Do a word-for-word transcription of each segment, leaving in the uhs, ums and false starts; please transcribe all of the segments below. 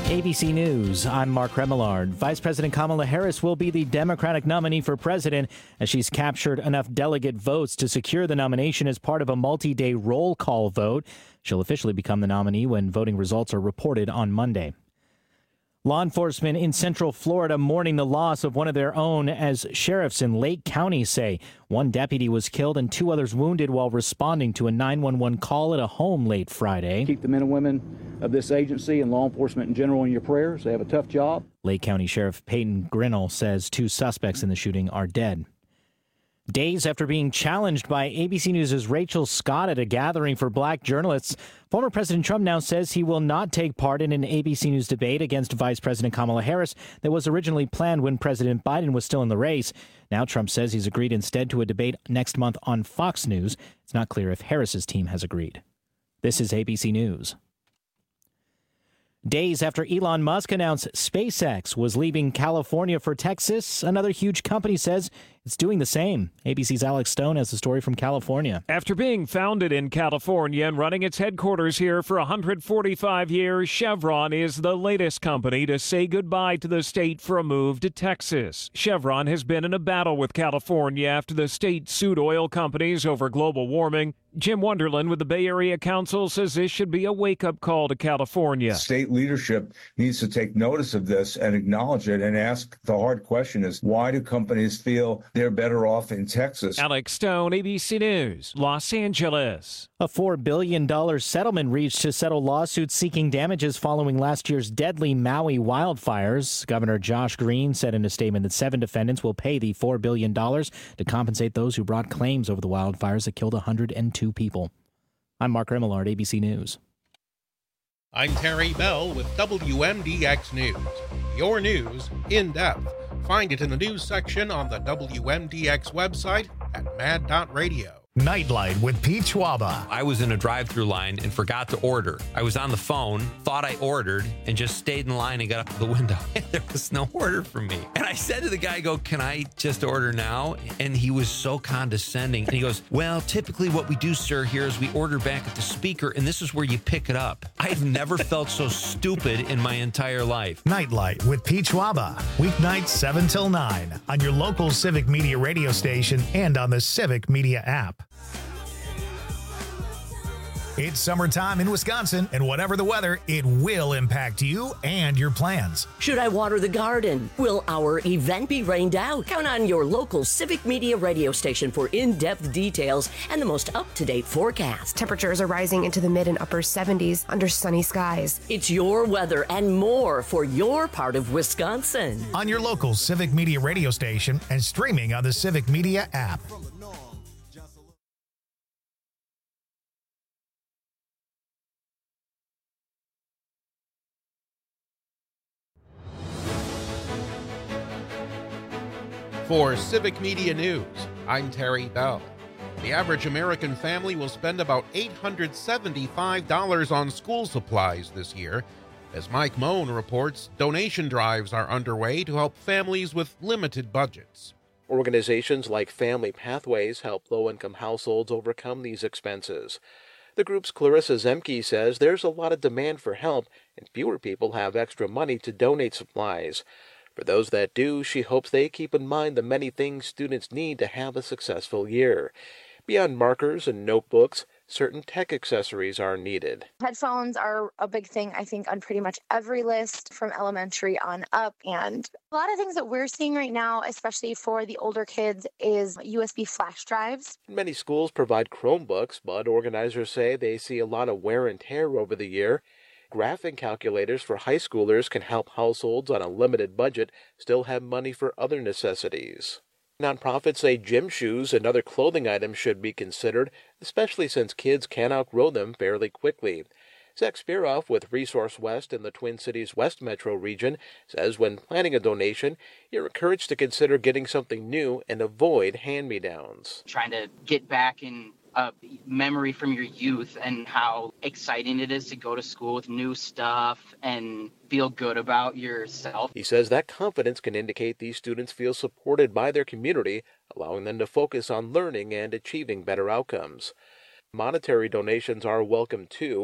A B C News, I'm Mark Remillard. Vice President Kamala Harris will be the Democratic nominee for president as she's captured enough delegate votes to secure the nomination as part of a multi-day roll call vote. She'll officially become the nominee when voting results are reported on Monday. Law enforcement in Central Florida mourning the loss of one of their own as sheriffs in Lake County say one deputy was killed and two others wounded while responding to a nine one one call at a home late Friday. Keep the men and women of this agency and law enforcement in general in your prayers. They have a tough job. Lake County Sheriff Peyton Grinnell says two suspects in the shooting are dead. Days after being challenged by A B C News' Rachel Scott at a gathering for black journalists, former President Trump now says he will not take part in an A B C News debate against Vice President Kamala Harris that was originally planned when President Biden was still in the race. Now Trump says he's agreed instead to a debate next month on Fox News. It's not clear if Harris's team has agreed. This is A B C News. Days after Elon Musk announced SpaceX was leaving California for Texas, another huge company says it's doing the same. A B C's Alex Stone has the story from California. After being founded in California and running its headquarters here for one hundred forty-five years, Chevron is the latest company to say goodbye to the state for a move to Texas. Chevron has been in a battle with California after the state sued oil companies over global warming. Jim Wonderland with the Bay Area Council says this should be a wake-up call to California. State leadership needs to take notice of this and acknowledge it and ask the hard question is, why do companies feel they're better off in Texas? Alex Stone, A B C News, Los Angeles. A four billion dollars settlement reached to settle lawsuits seeking damages following last year's deadly Maui wildfires. Governor Josh Green said in a statement that seven defendants will pay the four billion dollars to compensate those who brought claims over the wildfires that killed one hundred two people. I'm Mark Remillard, A B C News. I'm Terry Bell with W M D X News. Your news in depth. Find it in the news section on the W M D X website at mad dot radio. Nightlight with Pete Schwaba. I was in a drive-through line and forgot to order. I was on the phone, thought I ordered, and just stayed in line and got up to the window. There was no order for me. And I said to the guy, I go, can I just order now? And he was so condescending. And he goes, well, typically what we do, sir, here is we order back at the speaker, and this is where you pick it up. I've never felt so stupid in my entire life. Nightlight with Pete Schwaba. Weeknights seven till nine on your local Civic Media radio station and on the Civic Media app. It's summertime in Wisconsin, and whatever the weather, it will impact you and your plans. Should I water the garden? Will our event be rained out? Count on your local Civic Media radio station for in-depth details and the most up-to-date forecast. Temperatures are rising into the mid and upper seventies under sunny skies. It's your weather and more for your part of Wisconsin. On your local Civic Media radio station and streaming on the Civic Media app. For Civic Media News, I'm Terry Bell. The average American family will spend about eight hundred seventy-five dollars on school supplies this year. As Mike Moan reports, donation drives are underway to help families with limited budgets. Organizations like Family Pathways help low-income households overcome these expenses. The group's Clarissa Zemke says there's a lot of demand for help and fewer people have extra money to donate supplies. For those that do, she hopes they keep in mind the many things students need to have a successful year. Beyond markers and notebooks, certain tech accessories are needed. Headphones are a big thing, I think, on pretty much every list from elementary on up. And a lot of things that we're seeing right now, especially for the older kids, is U S B flash drives. Many schools provide Chromebooks, but organizers say they see a lot of wear and tear over the year. Graphing calculators for high schoolers can help households on a limited budget still have money for other necessities. Nonprofits say gym shoes and other clothing items should be considered, especially since kids can outgrow them fairly quickly. Zach Spiroff with Resource West in the Twin Cities West Metro region says when planning a donation, you're encouraged to consider getting something new and avoid hand-me-downs. Trying to get back in a memory from your youth and how exciting it is to go to school with new stuff and feel good about yourself. He says that confidence can indicate these students feel supported by their community, allowing them to focus on learning and achieving better outcomes. Monetary donations are welcome too.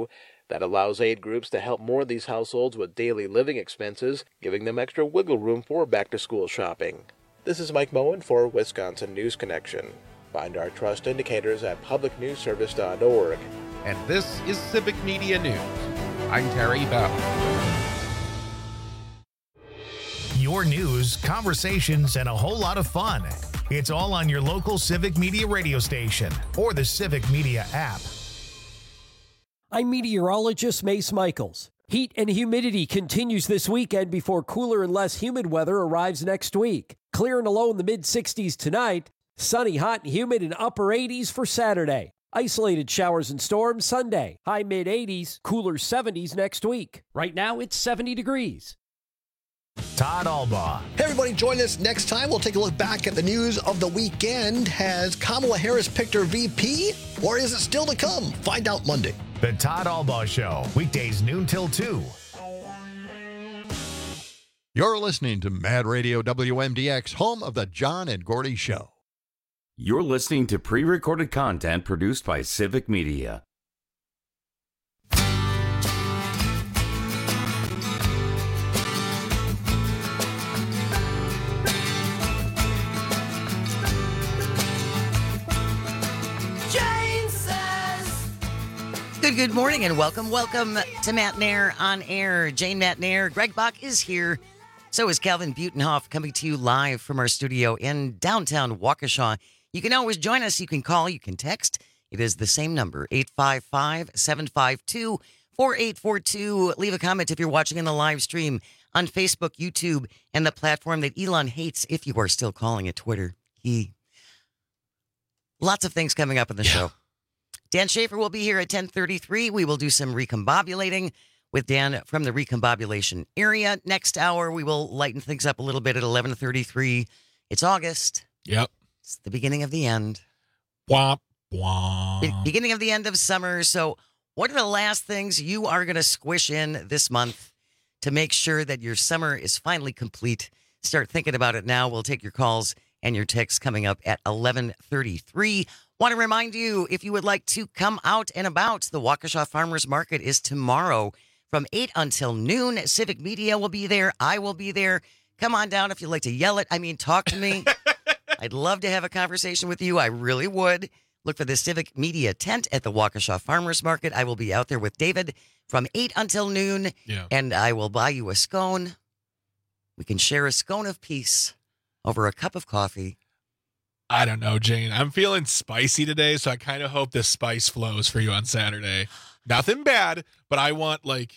That allows aid groups to help more of these households with daily living expenses, giving them extra wiggle room for back-to-school shopping. This is Mike Moen for Wisconsin News Connection. Find our trust indicators at public news service dot org. And this is Civic Media News. I'm Terry Bell. Your news, conversations, and a whole lot of fun. It's all on your local Civic Media radio station or the Civic Media app. I'm meteorologist Mace Michaels. Heat and humidity continues this weekend before cooler and less humid weather arrives next week. Clear and low in the mid sixties tonight. Sunny, hot, and humid in upper eighties for Saturday. Isolated showers and storms Sunday. High mid eighties, cooler seventies next week. Right now it's seventy degrees. Todd Albaugh. Hey, everybody, join us next time. We'll take a look back at the news of the weekend. Has Kamala Harris picked her V P, or is it still to come? Find out Monday. The Todd Albaugh Show, weekdays noon till two. You're listening to Mad Radio W M D X, home of the John and Gordy Show. You're listening to pre-recorded content produced by Civic Media. Good, good morning and welcome. Welcome to Matt Nair on Air. Jane Matt Nair. Greg Bach is here. So is Calvin Butenhoff, coming to you live from our studio in downtown Waukesha. You can always join us. You can call. You can text. It is the same number, eight five five, seven five two, four eight four two. Leave a comment if you're watching in the live stream on Facebook, YouTube, and the platform that Elon hates if you are still calling it Twitter. He. Lots of things coming up in the yeah. show. Dan Schaefer will be here at ten thirty-three. We will do some recombobulating with Dan from the recombobulation area. Next hour, we will lighten things up a little bit at eleven thirty-three. It's August. Yep. It's the beginning of the end. Womp, womp. Be- beginning of the end of summer. So what are the last things you are going to squish in this month to make sure that your summer is finally complete? Start thinking about it now. We'll take your calls and your texts coming up at eleven thirty-three. Want to remind you, if you would like to come out and about, the Waukesha Farmers Market is tomorrow from eight until noon. Civic Media will be there. I will be there. Come on down if you'd like to yell it. I mean, talk to me. I'd love to have a conversation with you. I really would. Look for the Civic Media tent at the Waukesha Farmers Market. I will be out there with David from eight until noon, yeah. and I will buy you a scone. We can share a scone of peace over a cup of coffee. I don't know, Jane. I'm feeling spicy today, so I kind of hope this spice flows for you on Saturday. Nothing bad, but I want like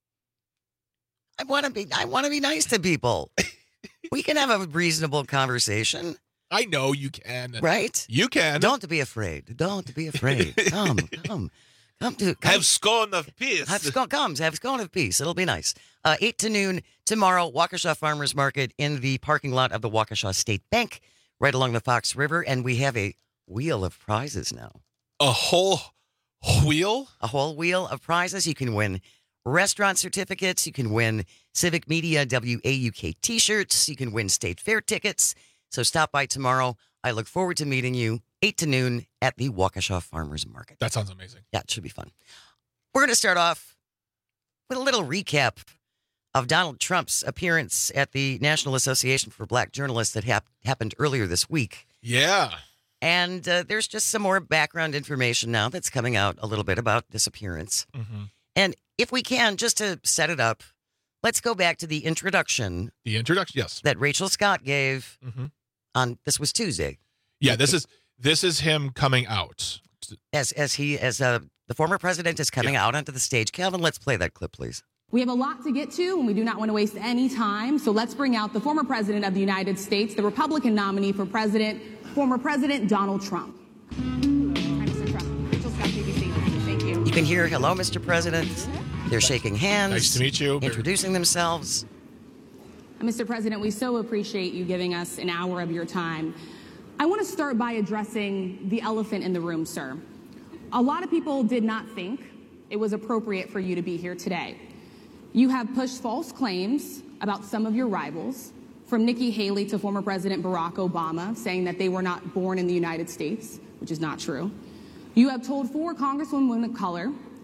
I want to be I want to be nice to people. We can have a reasonable conversation. I know you can. Right? You can. Don't be afraid. Don't be afraid. Come, come. Come to come. Have scone of peace. Have scone comes. Have scone of peace. It'll be nice. Uh, eight to noon tomorrow, Waukesha Farmers Market in the parking lot of the Waukesha State Bank, right along the Fox River, and we have a wheel of prizes now. A whole wheel? A whole wheel of prizes. You can win restaurant certificates. You can win Civic Media W A U K t-shirts. You can win State Fair tickets. So stop by tomorrow. I look forward to meeting you, eight to noon at the Waukesha Farmers Market. That sounds amazing. Yeah, it should be fun. We're going to start off with a little recap of Donald Trump's appearance at the National Association for Black Journalists that hap- happened earlier this week. Yeah. And uh, there's just some more background information now that's coming out a little bit about this appearance. Mm-hmm. And if we can, just to set it up, let's go back to the introduction. The introduction, yes. That Rachel Scott gave mm-hmm. on, this was Tuesday. Yeah, this is this is him coming out. As, as he, as uh, the former president is coming yeah. out onto the stage. Calvin, let's play that clip, please. We have a lot to get to, and we do not want to waste any time. So let's bring out the former president of the United States, the Republican nominee for president, former President Donald Trump. Hi, Mister Trump. Rachel Scott, P B C. Thank you. You can hear, hello, Mister President. They're shaking hands. Nice to meet you. Introducing themselves. Mister President, we so appreciate you giving us an hour of your time. I want to start by addressing the elephant in the room, sir. A lot of people did not think it was appropriate for you to be here today. You have pushed false claims about some of your rivals, from Nikki Haley to former President Barack Obama, saying that they were not born in the United States, which is not true. You have told four congresswomen of color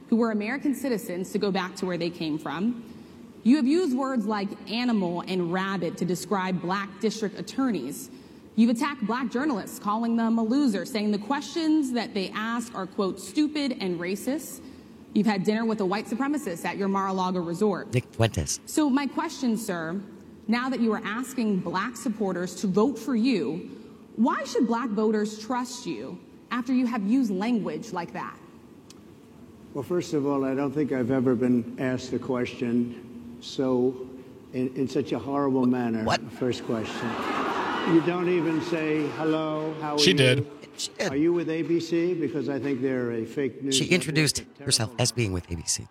who were American citizens to go back to where they came from. You have used words like animal and rabid to describe black district attorneys. You've attacked black journalists, calling them a loser, saying the questions that they ask are, quote, stupid and racist. You've had dinner with a white supremacist at your Mar-a-Lago resort. Nick Fuentes. So my question, sir, now that you are asking black supporters to vote for you, why should black voters trust you after you have used language like that? Well, first of all, I don't think I've ever been asked a question so in, in such a horrible manner. What? First question. You don't even say hello. How are she you? Did. She did. Are you with A B C? Because I think they're a fake news. She introduced herself as being with A B C.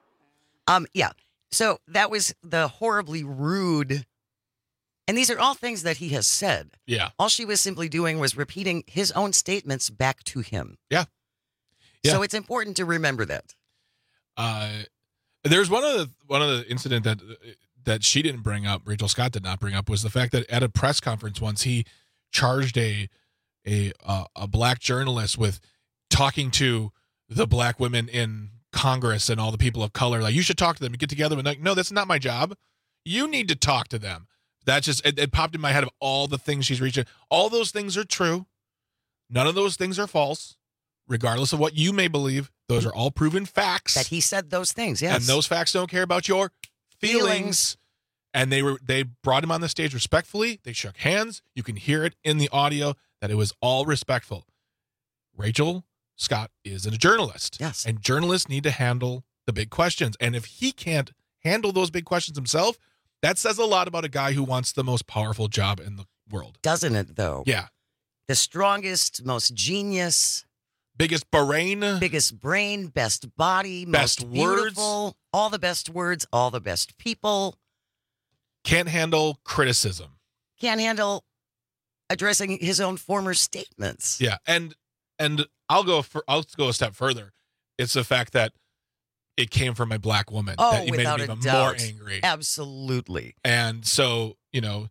Um, yeah. So that was the horribly rude. And these are all things that he has said. Yeah. All she was simply doing was repeating his own statements back to him. Yeah. Yeah. So it's important to remember that. Uh, there's one of the one of the incident that that she didn't bring up, Rachel Scott did not bring up, was the fact that at a press conference once he charged a a uh, a black journalist with talking to the black women in Congress and all the people of color. Like, you should talk to them. You get together and like, no, that's not my job. You need to talk to them. That just it, it popped in my head of all the things she's reaching. All those things are true. None of those things are false. Regardless of what you may believe, those are all proven facts. That he said those things, yes. And those facts don't care about your feelings. Feelings. And they were they brought him on the stage respectfully. They shook hands. You can hear it in the audio that it was all respectful. Rachel Scott is a journalist. Yes. And journalists need to handle the big questions. And if he can't handle those big questions himself, that says a lot about a guy who wants the most powerful job in the world. Doesn't it, though? Yeah. The strongest, most genius, biggest brain, biggest brain, best body, best most beautiful, words, all the best words, all the best people. Can't handle criticism. Can't handle addressing his own former statements. Yeah, and and I'll go for I'll go a step further. It's the fact that it came from a black woman oh, that without made me a even doubt. more angry. Absolutely. And so, you know,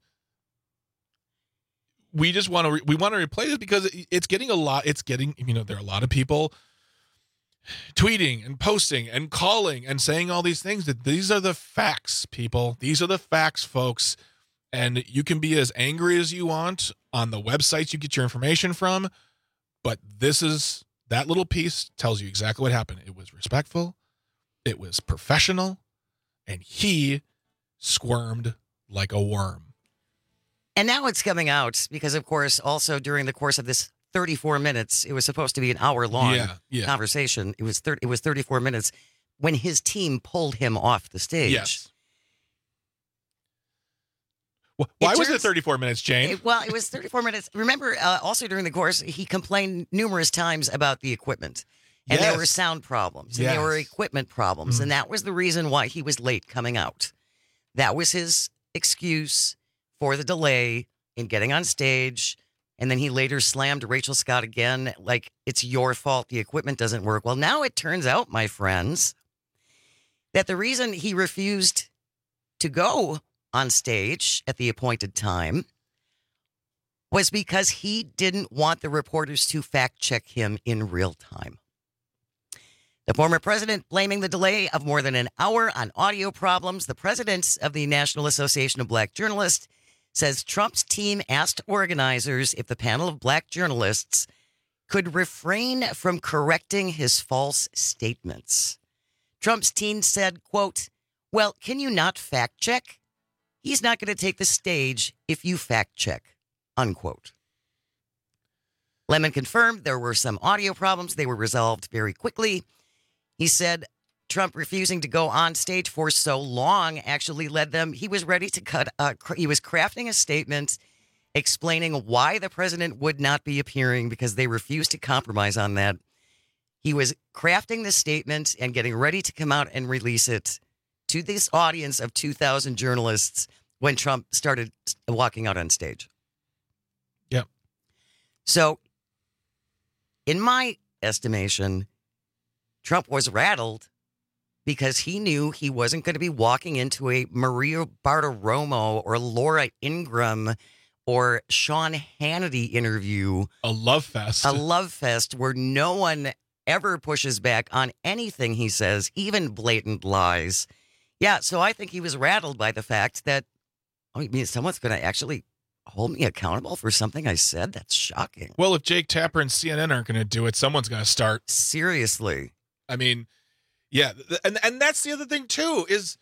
we just want to re- we want to replay this because it's getting a lot. It's getting, you know, there are a lot of people tweeting and posting and calling and saying all these things. That these are the facts, people. These are the facts, folks. And you can be as angry as you want on the websites you get your information from, but this is that little piece tells you exactly what happened. It was respectful, it was professional, and he squirmed like a worm. And now it's coming out because, of course, also during the course of this thirty-four minutes, it was supposed to be an hour long yeah, yeah. conversation. It was thirty, it was thirty-four minutes when his team pulled him off the stage. Yes. Well, why it was turns, it thirty-four minutes, Jane? It, well, it was thirty-four minutes. Remember, uh, also during the course, he complained numerous times about the equipment. And yes. there were sound problems. And yes. there were equipment problems. Mm. And that was the reason why he was late coming out. That was his excuse for the delay in getting on stage. And then he later slammed Rachel Scott again, like, it's your fault the equipment doesn't work. Well, now it turns out, my friends, that the reason he refused to go on stage at the appointed time was because he didn't want the reporters to fact check him in real time. The former president blaming the delay of more than an hour on audio problems. The president of the National Association of Black Journalists says Trump's team asked organizers if the panel of black journalists could refrain from correcting his false statements. Trump's team said, quote, well, can you not fact check? He's not going to take the stage if you fact check, unquote. Lemon confirmed there were some audio problems. They were resolved very quickly. He said Trump refusing to go on stage for so long actually led them. He was ready to cut. Uh, cr- he was crafting a statement explaining why the president would not be appearing because they refused to compromise on that. He was crafting the statement and getting ready to come out and release it to this audience of two thousand journalists when Trump started walking out on stage. Yep. So, in my estimation, Trump was rattled because he knew he wasn't going to be walking into a Maria Bartiromo or Laura Ingraham or Sean Hannity interview. A love fest. A love fest where no one ever pushes back on anything he says, even blatant lies. Yeah, so I think he was rattled by the fact that, I mean, someone's going to actually hold me accountable for something I said? That's shocking. Well, if Jake Tapper and C N N aren't going to do it, someone's going to start. Seriously. I mean, yeah, and and that's the other thing too is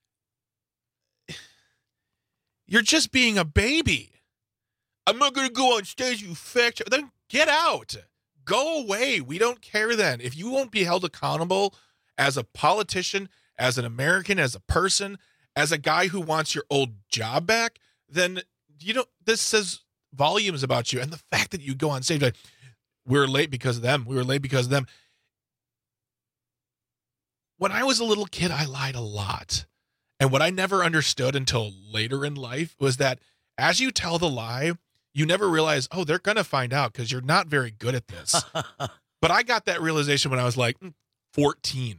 you're just being a baby. I'm not going to go on stage, you fact check. Then get out. Go away. We don't care then. If you won't be held accountable as a politician, as an American, as a person, as a guy who wants your old job back, then you know this says volumes about you. And the fact that you go on stage like, we're late because of them. We were late because of them. When I was a little kid, I lied a lot. And what I never understood until later in life was that as you tell the lie, you never realize, oh, they're going to find out because you're not very good at this. But I got that realization when I was like fourteen.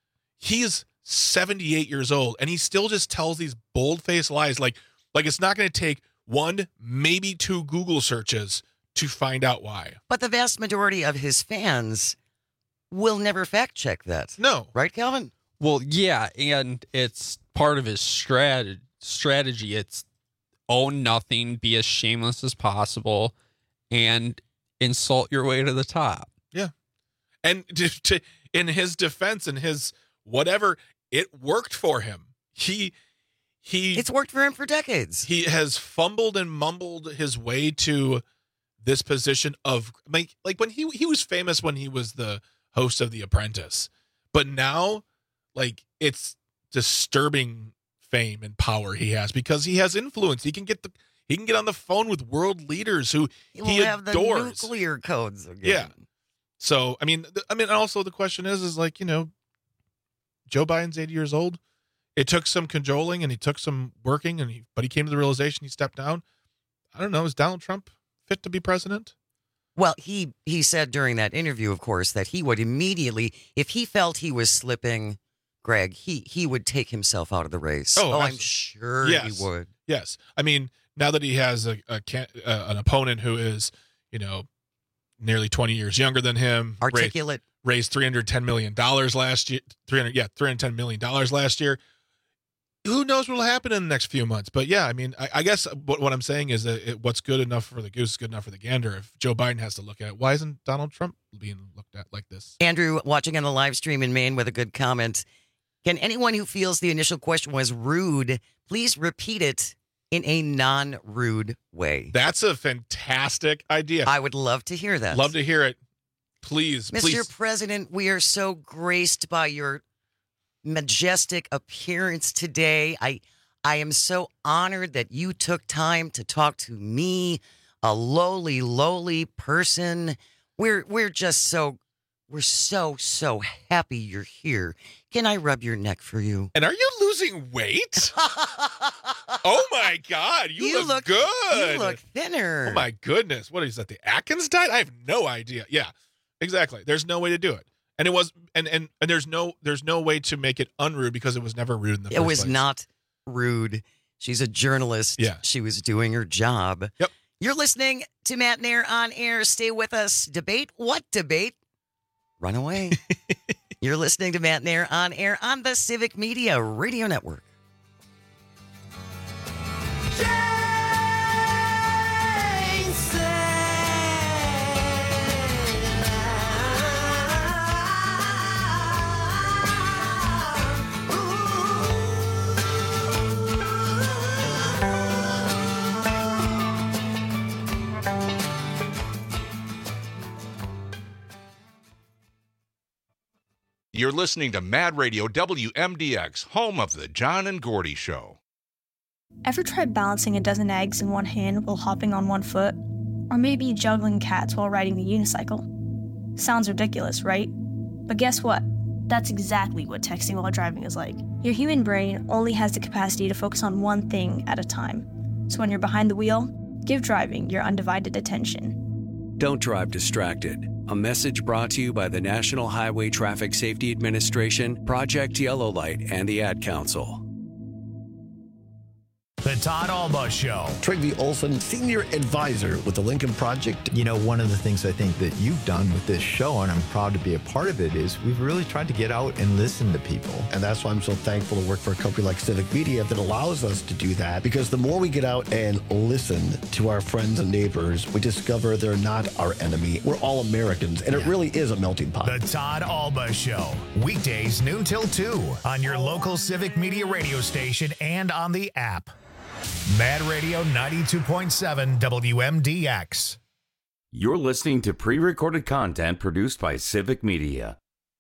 He's seventy-eight years old, and he still just tells these bold-faced lies. Like, like it's not going to take one, maybe two Google searches to find out why. But the vast majority of his fans will never fact check that. No. Right, Calvin? Well, yeah, and it's part of his strat- strategy. It's own nothing, be as shameless as possible, and insult your way to the top. Yeah. And to, to, in his defense and his whatever, it worked for him. He he It's worked for him for decades. He has fumbled and mumbled his way to this position of like like when he he was famous when he was the host of The Apprentice. But now like it's disturbing fame and power he has because he has influence. He can get the he can get on the phone with world leaders who He he will have adores. the nuclear codes again. Yeah. So, I mean, th- I mean, also the question is, is like, you know, Joe Biden's eighty years old. It took some cajoling and he took some working, and he, but he came to the realization he stepped down. I don't know. Is Donald Trump fit to be president? Well, he he said during that interview, of course, that he would immediately, if he felt he was slipping, Greg, he he would take himself out of the race. Oh, I'm absolutely. sure Yes. he would. Yes. I mean, now that he has a, a can, uh, an opponent who is, you know, nearly twenty years younger than him, Articulate. raised, raised three hundred ten million dollars last year, three hundred yeah, three hundred ten million dollars last year. Who knows what will happen in the next few months? But yeah, I mean, I, I guess what, what I'm saying is that it, what's good enough for the goose is good enough for the gander. If Joe Biden has to look at it, why isn't Donald Trump being looked at like this? Andrew, watching on the live stream in Maine with a good comment. Can anyone who feels the initial question was rude, please repeat it in a non-rude way? That's a fantastic idea. I would love to hear that. Love to hear it. Please, Mister please. President, we are so graced by your majestic appearance today. I I am so honored that you took time to talk to me, a lowly, lowly person. We're we're just so we're so so happy you're here. Can I rub your neck for you? And are you losing weight? Oh my God, you, You look, look- good. you look thinner. Oh my goodness, what is that? The Atkins diet? I have no idea. Yeah, exactly. There's no way to do it, and it was, and and and there's no there's no way to make it unrude because it was never rude in the It first was place. not rude. She's a journalist. Yeah. She was doing her job. Yep. You're listening to Matt Nair on air. Stay with us. Debate? What debate? Run away. You're listening to Matt Nair on air on the Civic Media Radio Network. You're listening to Mad Radio W M D X, home of the John and Gordy Show. Ever tried balancing a dozen eggs in one hand while hopping on one foot? Or maybe juggling cats while riding the unicycle? Sounds ridiculous, right? But guess what? That's exactly what texting while driving is like. Your human brain only has the capacity to focus on one thing at a time. So when you're behind the wheel, give driving your undivided attention. Don't drive distracted. A message brought to you by the National Highway Traffic Safety Administration, Project Yellow Light, and the Ad Council. The Todd Alba Show. Trygve Olson, Senior Advisor with the Lincoln Project. You know, one of the things I think that you've done with this show, and I'm proud to be a part of it, is we've really tried to get out and listen to people. And that's why I'm so thankful to work for a company like Civic Media that allows us to do that. Because the more we get out and listen to our friends and neighbors, we discover they're not our enemy. We're all Americans, and yeah. it really is a melting pot. The Todd Alba Show. Weekdays noon till two on your local Civic Media radio station and on the app. Mad Radio ninety-two point seven W M D X. You're listening to pre-recorded content produced by Civic Media.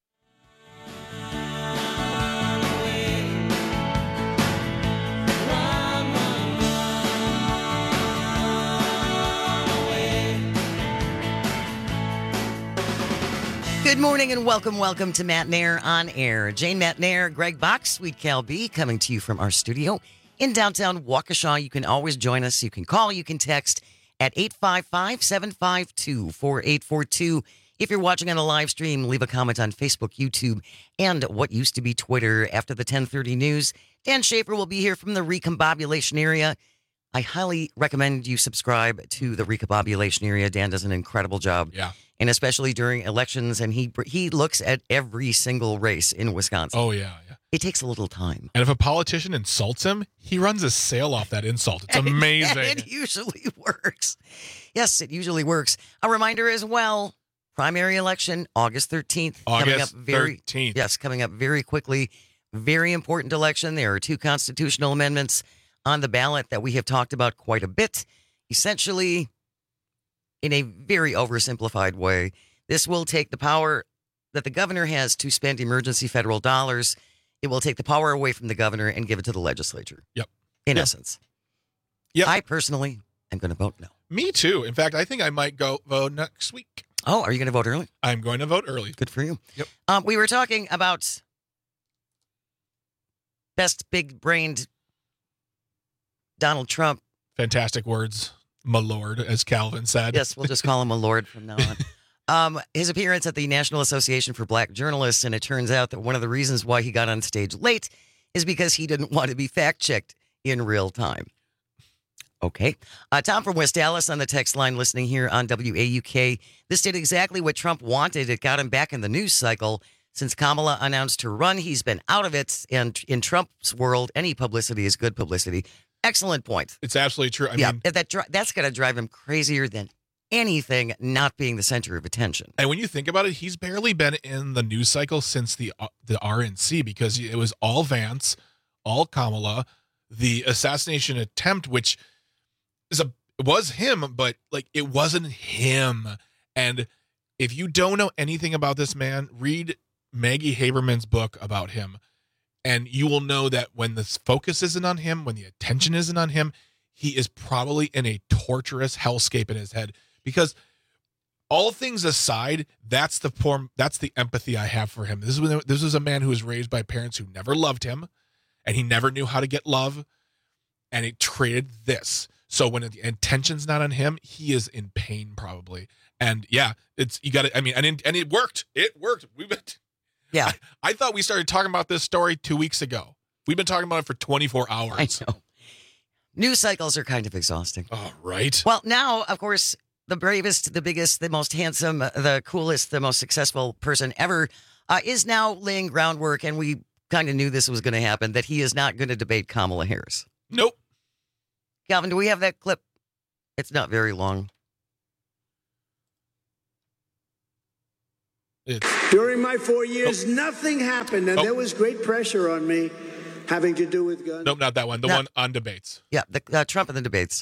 Good morning and welcome, welcome to Matt Nair on Air. Jane Matt Nair, Greg Bach, Sweet Cal B, coming to you from our studio in downtown Waukesha. You can always join us. You can call, you can text at eight five five, seven five two, four eight four two. If you're watching on a live stream, leave a comment on Facebook, YouTube, and what used to be Twitter. After the ten thirty news, Dan Schaefer will be here from the recombobulation area. I highly recommend you subscribe to the recombobulation area. Dan does an incredible job. Yeah. And especially during elections, and he he looks at every single race in Wisconsin. Oh, yeah, yeah. It takes a little time. And if a politician insults him, he runs a sale off that insult. It's amazing. And it usually works. Yes, it usually works. A reminder as well, primary election, August thirteenth. August coming up very, thirteenth. Yes, coming up very quickly. Very important election. There are two constitutional amendments on the ballot that we have talked about quite a bit. Essentially, in a very oversimplified way, this will take the power that the governor has to spend emergency federal dollars. It will take the power away from the governor and give it to the legislature. Yep. In yep. essence. Yep. I personally am going to vote no. Me too. In fact, I think I might go vote next week. Oh, are you going to vote early? I'm going to vote early. Good for you. Yep. Um, we were talking about best big-brained Donald Trump. Fantastic words. My lord, as Calvin said. Yes, we'll just call him a lord from now on. Um, his appearance at the National Association for Black Journalists, and it turns out that one of the reasons why he got on stage late is because he didn't want to be fact-checked in real time. Okay. Uh, Tom from West Dallas on the text line listening here on W A U K. This did exactly what Trump wanted. It got him back in the news cycle. Since Kamala announced her run, he's been out of it. And in Trump's world, any publicity is good publicity. Excellent point. It's absolutely true. I yeah, mean, that that's going to drive him crazier than anything not being the center of attention. And when you think about it, he's barely been in the news cycle since the uh, the R N C, because it was all Vance, all Kamala, the assassination attempt, which is a was him, but like it wasn't him. And if you don't know anything about this man, read Maggie Haberman's book about him. And you will know that when the focus isn't on him, when the attention isn't on him, he is probably in a torturous hellscape in his head. Because all things aside, that's the form, that's the empathy I have for him. This is this is a man who was raised by parents who never loved him, and he never knew how to get love, and he traded this. So when the attention's not on him, he is in pain probably. And yeah, it's you got to. I mean, and it, and it worked. It worked. We've been. Yeah, I, I thought we started talking about this story two weeks ago. We've been talking about it for twenty-four hours. I know. News cycles are kind of exhausting. Oh, right. Well, now, of course, the bravest, the biggest, the most handsome, the coolest, the most successful person ever uh, is now laying groundwork, and we kind of knew this was going to happen, that he is not going to debate Kamala Harris. Nope. Calvin, do we have that clip? It's not very long. It's... During my four years, oh. nothing happened, and oh. there was great pressure on me having to do with guns. Nope, not that one. The no. one on debates. Yeah, the uh, Trump and the debates.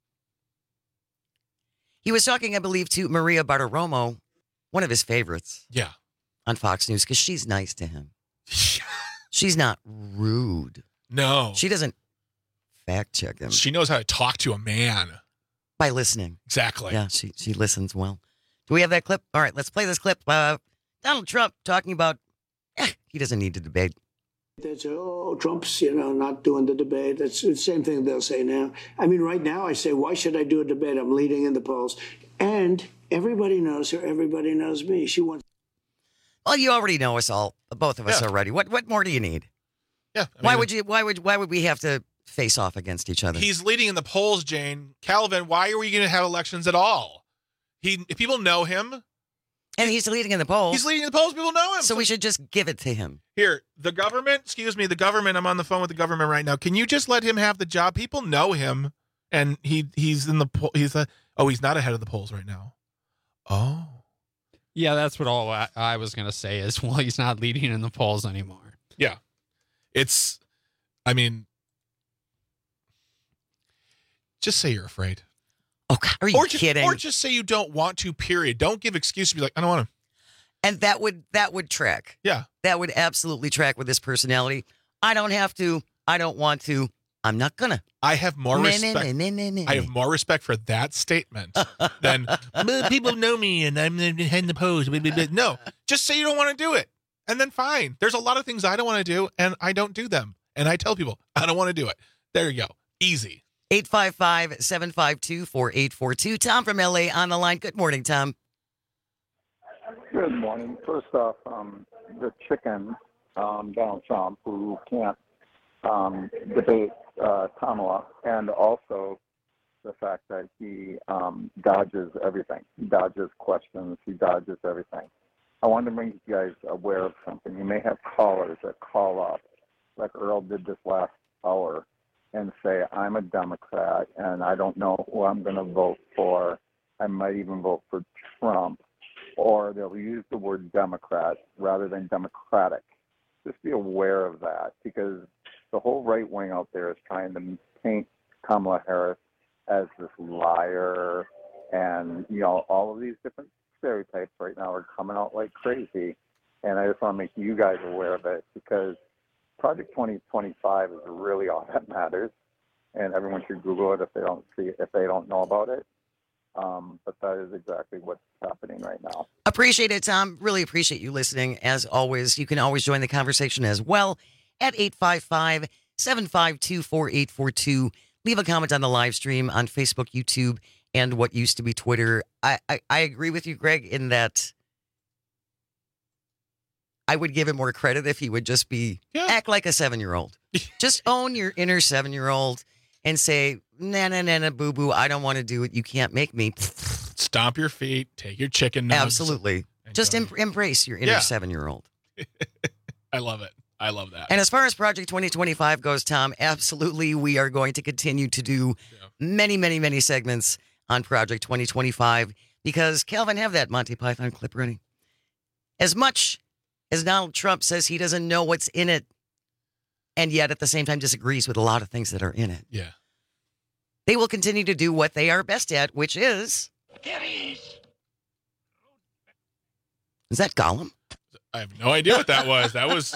He was talking, I believe, to Maria Bartiromo, one of his favorites. Yeah. On Fox News, because she's nice to him. She's not rude. No. She doesn't fact check him. She knows how to talk to a man. By listening. Exactly. Yeah, she, she listens well. Do we have that clip? All right, let's play this clip. Uh, Donald Trump talking about, eh, he doesn't need to debate. That's, oh, Trump's, you know, not doing the debate. That's the same thing they'll say now. I mean, right now I say, why should I do a debate? I'm leading in the polls. And everybody knows her. Everybody knows me. She wants. Well, you already know us all, both of us yeah. already. What what more do you need? Yeah. I mean, why would you? Why would why would we have to face off against each other. He's leading in the polls, Jane. Calvin, why are we going to have elections at all? He, if people know him. And he's leading in the polls. He's leading in the polls. People know him. So we should just give it to him. Here, the government, excuse me, the government, I'm on the phone with the government right now. Can you just let him have the job? People know him. And he he's in the poll. He's a, oh, he's not ahead of the polls right now. Oh. Yeah, that's what all I, I was going to say is, well, he's not leading in the polls anymore. Yeah. It's, I mean, just say you're afraid. Oh, God, are you or just, kidding? Or just say you don't want to, period. Don't give excuses. Be like, I don't want to. And that would that would track. Yeah. That would absolutely track with his personality. I don't have to. I don't want to. I'm not gonna. I have more Nah, respect. nah, nah, nah, nah, nah. I have more respect for that statement than "Well, people know me and I'm in the pose. No, just say you don't want to do it, and then fine. There's a lot of things I don't want to do, and I don't do them, and I tell people I don't want to do it. There you go, easy. eight five five, seven five two, four eight four two. Tom from L A on the line. Good morning, Tom. Good morning. First off, um, the chicken, um, Donald Trump, who can't um, debate uh, Kamala, and also the fact that he um, dodges everything. He dodges questions. He dodges everything. I wanted to make you guys aware of something. You may have callers that call up, like Earl did this last hour, and say, I'm a Democrat, and I don't know who I'm going to vote for. I might even vote for Trump. Or they'll use the word Democrat rather than Democratic. Just be aware of that, because the whole right wing out there is trying to paint Kamala Harris as this liar, and you know all of these different stereotypes right now are coming out like crazy. And I just want to make you guys aware of it, because Project twenty twenty-five is really all that matters, and everyone should Google it if they don't see it, if they don't know about it. Um, but that is exactly what's happening right now. Appreciate it, Tom. Really appreciate you listening. As always, you can always join the conversation as well at eight five five, seven five two, four eight four two. Leave a comment on the live stream on Facebook, YouTube, and what used to be Twitter. I, I, I agree with you, Greg, in that I would give him more credit if he would just be yeah. act like a seven-year-old. Just own your inner seven-year-old and say, nah, nah, nah, nah, boo-boo, I don't want to do it. You can't make me. Stomp your feet, take your chicken nugs. Absolutely. Just em- embrace your inner yeah. seven-year-old. I love it. I love that. And as far as Project twenty twenty-five goes, Tom, absolutely, we are going to continue to do yeah. many, many, many segments on Project twenty twenty-five, because Calvin, have that Monty Python clip ready. As much as Donald Trump says he doesn't know what's in it, and yet at the same time disagrees with a lot of things that are in it. Yeah. They will continue to do what they are best at, which is... Is that Gollum? I have no idea what that was. That was...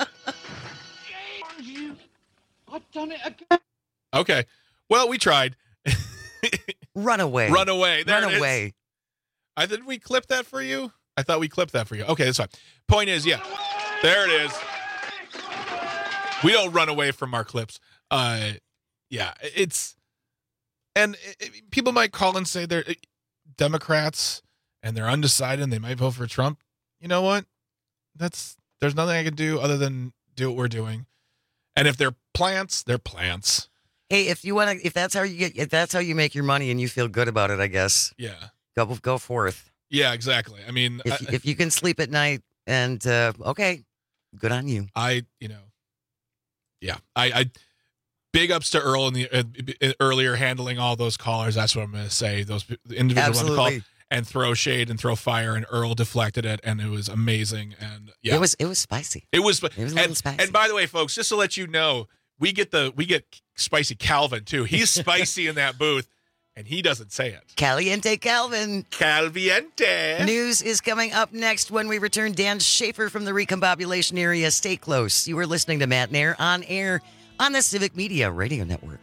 I've done it again. Okay. Well, we tried. Run away. Run away. There Run it away. Is. I didn't we clip that for you? I thought we clipped that for you. Okay, that's fine. Point is, yeah. There it is. We don't run away from our clips. Uh, yeah, it's... And it, it, people might call and say they're Democrats and they're undecided and they might vote for Trump. You know what? That's there's nothing I can do other than do what we're doing. And if they're plants, they're plants. Hey, if you want to, if that's how you get, if that's how you make your money and you feel good about it, I guess. Yeah. Go go forth. Yeah, exactly. I mean, if I, if you can sleep at night and uh, okay, good on you. I you know, yeah, I. I Big ups to Earl in the uh, earlier handling all those callers. That's what I'm going to say. Those the individuals want to call and throw shade and throw fire, and Earl deflected it, and it was amazing. And yeah, it was it was spicy. It was. It was a and, little spicy. And by the way, folks, just to let you know, we get the we get spicy Calvin too. He's spicy in that booth, and he doesn't say it. Caliente Calvin. Caliente. News is coming up next when we return. Dan Schaefer from the Recombobulation area. Stay close. You are listening to Matt Nair on air on the Civic Media Radio Network.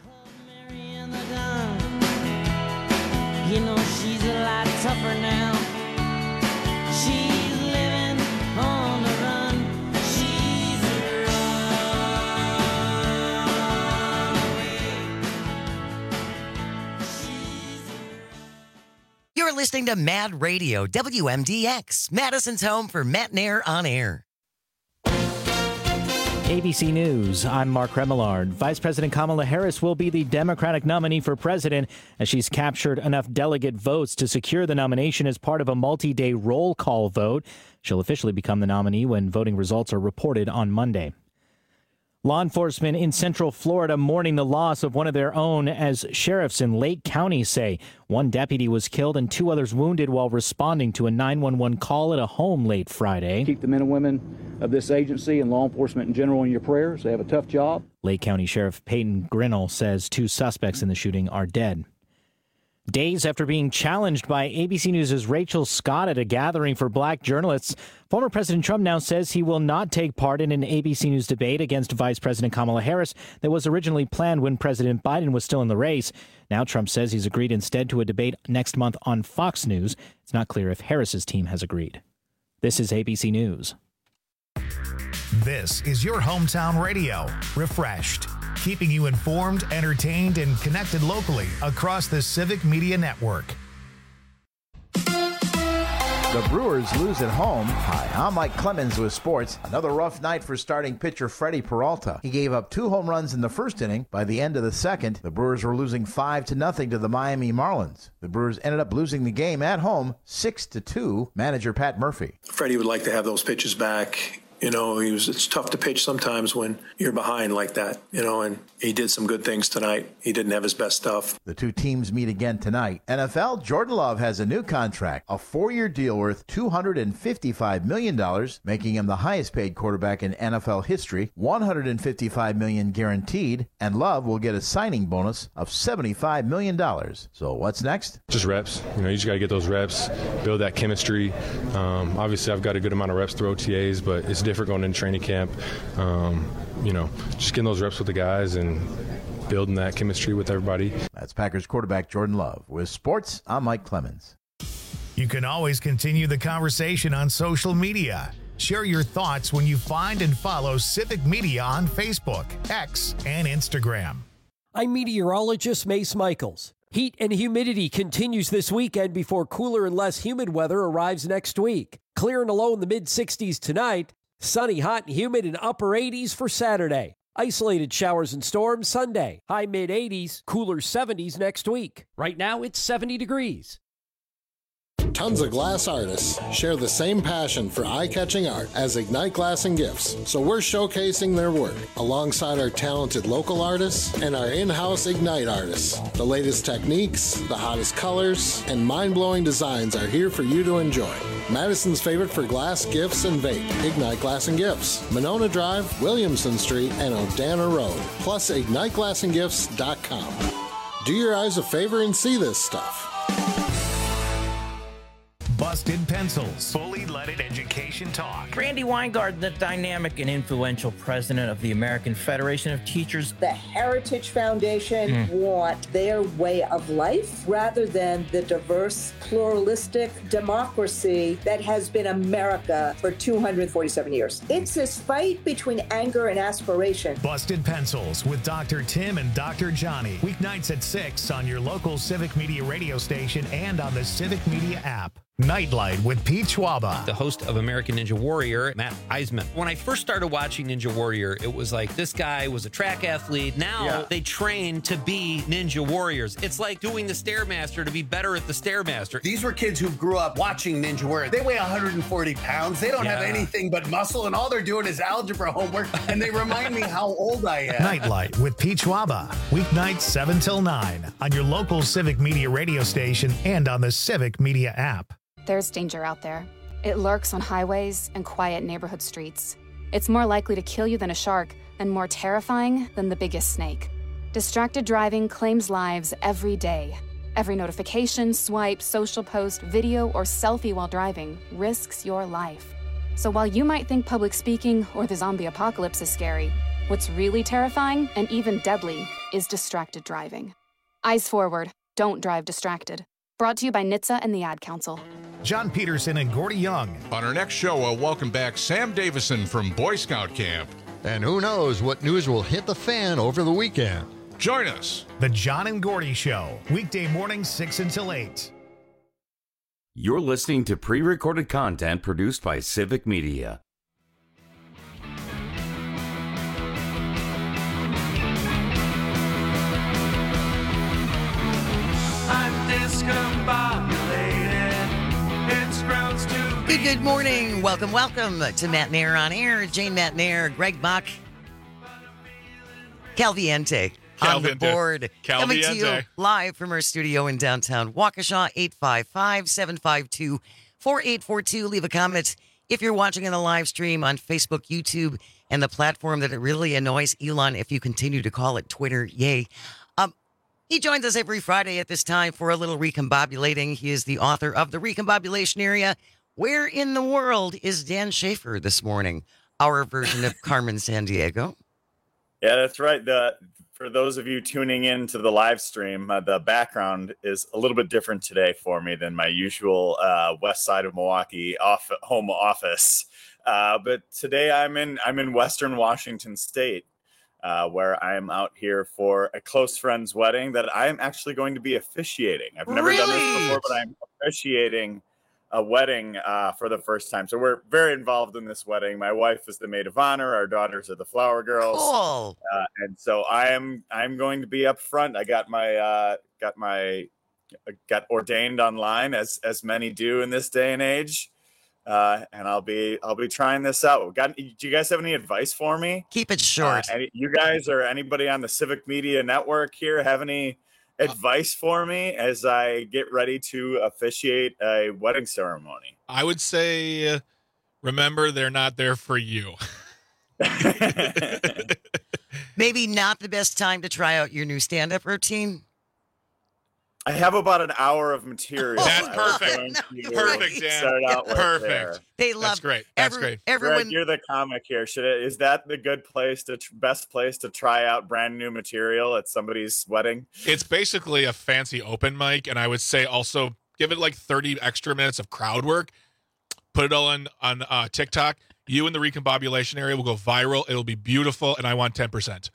You know she's a lot tougher now. She's living on the run. She's a runaway. She's a... You're listening to Mad Radio, W M D X, Madison's home for Matt Nair on air. A B C News, I'm Mark Remillard. Vice President Kamala Harris will be the Democratic nominee for president as she's captured enough delegate votes to secure the nomination as part of a multi-day roll call vote. She'll officially become the nominee when voting results are reported on Monday. Law enforcement in Central Florida mourning the loss of one of their own as sheriffs in Lake County say one deputy was killed and two others wounded while responding to a nine one one call at a home late Friday. Keep the men and women of this agency and law enforcement in general in your prayers. They have a tough job. Lake County Sheriff Peyton Grinnell says two suspects in the shooting are dead. Days after being challenged by A B C News' Rachel Scott at a gathering for black journalists, former President Trump now says he will not take part in an A B C News debate against Vice President Kamala Harris that was originally planned when President Biden was still in the race. Now Trump says he's agreed instead to a debate next month on Fox News. It's not clear if Harris's team has agreed. This is A B C News. This is your hometown radio, refreshed, keeping you informed, entertained, and connected locally across the Civic Media Network. The Brewers lose at home. Hi, I'm Mike Clemens with sports. Another rough night for starting pitcher Freddie Peralta. He gave up two home runs in the first inning. By the end of the second, the Brewers were losing five to nothing to the Miami Marlins. The Brewers ended up losing the game at home six to two. Manager Pat Murphy. Freddie would like to have those pitches back. You know, he was, it's tough to pitch sometimes when you're behind like that, you know, and he did some good things tonight. He didn't have his best stuff. The two teams meet again tonight. N F L, Jordan Love has a new contract, a four-year deal worth two hundred fifty-five million dollars, making him the highest-paid quarterback in N F L history, one hundred fifty-five million dollars guaranteed, and Love will get a signing bonus of seventy-five million dollars. So what's next? Just reps. You know, you just got to get those reps, build that chemistry. Um, obviously, I've got a good amount of reps through O T As, but it's different going into training camp. Um, you know, just getting those reps with the guys and building that chemistry with everybody. That's Packers quarterback Jordan Love. With sports, I'm Mike Clemens. You can always continue the conversation on social media. Share your thoughts when you find and follow Civic Media on Facebook, X, and Instagram. I'm meteorologist Mace Michaels. Heat and humidity continues this weekend before cooler and less humid weather arrives next week. Clear and a low in the mid sixties tonight. Sunny, hot, and humid in upper eighties for Saturday. Isolated showers and storms Sunday. High mid eighties, cooler seventies next week. Right now it's seventy degrees. Tons of glass artists share the same passion for eye-catching art as Ignite Glass and Gifts, so we're showcasing their work alongside our talented local artists and our in-house Ignite artists. The latest techniques, the hottest colors, and mind-blowing designs are here for you to enjoy. Madison's favorite for glass, gifts, and vape, Ignite Glass and Gifts, Monona Drive, Williamson Street, and Odana Road, plus ignite glass and gifts dot com. Do your eyes a favor and see this stuff. Busted Pencils. Fully leaded education talk. Randy Weingart, the dynamic and influential president of the American Federation of Teachers. The Heritage Foundation mm. want their way of life rather than the diverse, pluralistic democracy that has been America for two hundred forty-seven years. It's this fight between anger and aspiration. Busted Pencils with Doctor Tim and Doctor Johnny. Weeknights at six on your local Civic Media radio station and on the Civic Media app. Nightlight with Pete Schwaba. The host of American Ninja Warrior, Matt Eisman. When I first started watching Ninja Warrior, it was like this guy was a track athlete. Now yeah. they train to be Ninja Warriors. It's like doing the Stairmaster to be better at the Stairmaster. These were kids who grew up watching Ninja Warrior. They weigh one hundred forty pounds. They don't yeah. have anything but muscle, and all they're doing is algebra homework, and they remind me how old I am. Nightlight with Pete Schwaba. Weeknights seven till nine on your local Civic Media radio station and on the Civic Media app. There's danger out there. It lurks on highways and quiet neighborhood streets. It's more likely to kill you than a shark and more terrifying than the biggest snake. Distracted driving claims lives every day. Every notification, swipe, social post, video, or selfie while driving risks your life. So while you might think public speaking or the zombie apocalypse is scary, what's really terrifying and even deadly is distracted driving. Eyes forward. Don't drive distracted. Brought to you by N H T S A and the Ad Council. John Peterson and Gordy Young. On our next show, we'll welcome back Sam Davison from Boy Scout Camp. And who knows what news will hit the fan over the weekend. Join us. The John and Gordy Show, weekday mornings six until eight. You're listening to pre-recorded content produced by Civic Media. It's grounds to Good, good morning. Welcome, welcome to Matt Nair on Air. Jane Matt Nair, Greg Buck, Calviente on the Calviente. board. Coming to you Calviente. live from our studio in downtown Waukesha, eight five five, seven five two, four eight four two. Leave a comment if you're watching in the live stream on Facebook, YouTube, and the platform that it really annoys Elon if you continue to call it Twitter. Yay. Um, he joins us every Friday at this time for a little recombobulating. He is the author of The Recombobulation Area. Where in the world is Dan Schaefer this morning? Our version of Carmen Sandiego. Yeah, that's right. The for those of you tuning in to the live stream, uh, the background is a little bit different today for me than my usual uh, west side of Milwaukee off home office. Uh, but today I'm in I'm in Western Washington State, uh, where I'm out here for a close friend's wedding that I'm actually going to be officiating. I've never done this before, but I'm officiating a wedding uh, for the first time. So we're very involved in this wedding. My wife is the maid of honor. Our daughters are the flower girls. Cool. Uh, and so I am I'm going to be up front. I got my uh, got my got ordained online, as as many do in this day and age. Uh, and I'll be I'll be trying this out. Got, do you guys have any advice for me? Keep it short. Uh, any, you guys or anybody on the Civic Media Network here have any advice for me as I get ready to officiate a wedding ceremony? I would say, uh, remember, they're not there for you. Maybe not the best time to try out your new stand-up routine. I have about an hour of material. That's I was perfect. going to Perfect, Dan. Start out with Perfect. there. They love That's great. That's every, great. Everyone, Greg, you're the comic here. Should it, is that the good place to best place to try out brand new material at somebody's wedding? It's basically a fancy open mic, and I would say also give it like thirty extra minutes of crowd work. Put it all on on uh, TikTok. You and the recombobulation area will go viral. It'll be beautiful, and I want ten percent.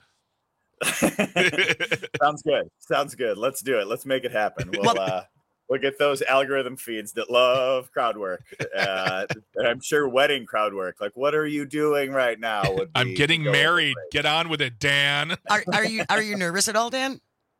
Sounds good. Sounds good. Let's do it. Let's make it happen. We'll uh, we'll get those algorithm feeds that love crowd work. Uh, and I'm sure wedding crowd work. Like, what are you doing right now? would I'm be- getting go married. great. Get on with it, Dan. are, are you are you nervous at all, Dan?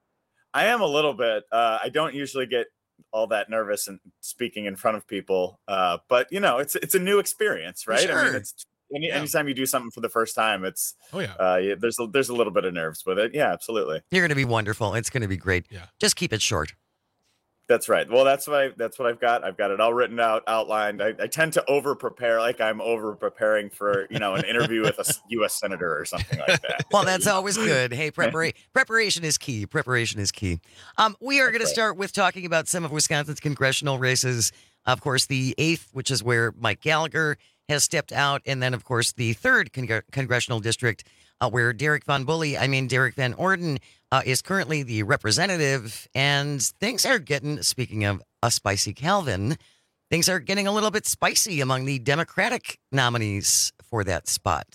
I am a little bit. Uh, I don't usually get all that nervous and speaking in front of people, uh, but you know, it's it's a new experience, right? I Sure. mean, it's any, Yeah. anytime you do something for the first time, it's Oh yeah. uh, yeah, there's a, there's a little bit of nerves with it. Yeah, absolutely. You're going to be wonderful. It's going to be great. Yeah. Just keep it short. That's right. Well, that's what I that's what I've got. I've got it all written out, outlined. I, I tend to over prepare, like I'm over preparing for you know an interview with a U S senator or something like that. Well, that's always good. Hey, prepara- preparation is key. Preparation is key. Um, we are going to right. start with talking about some of Wisconsin's congressional races. Of course, the eighth, which is where Mike Gallagher has stepped out, and then, of course, the third con- congressional district, uh, where Derek Von Bully, I mean Derek Van Orden, uh, is currently the representative, and things are getting. Speaking of a spicy Calvin, things are getting a little bit spicy among the Democratic nominees for that spot.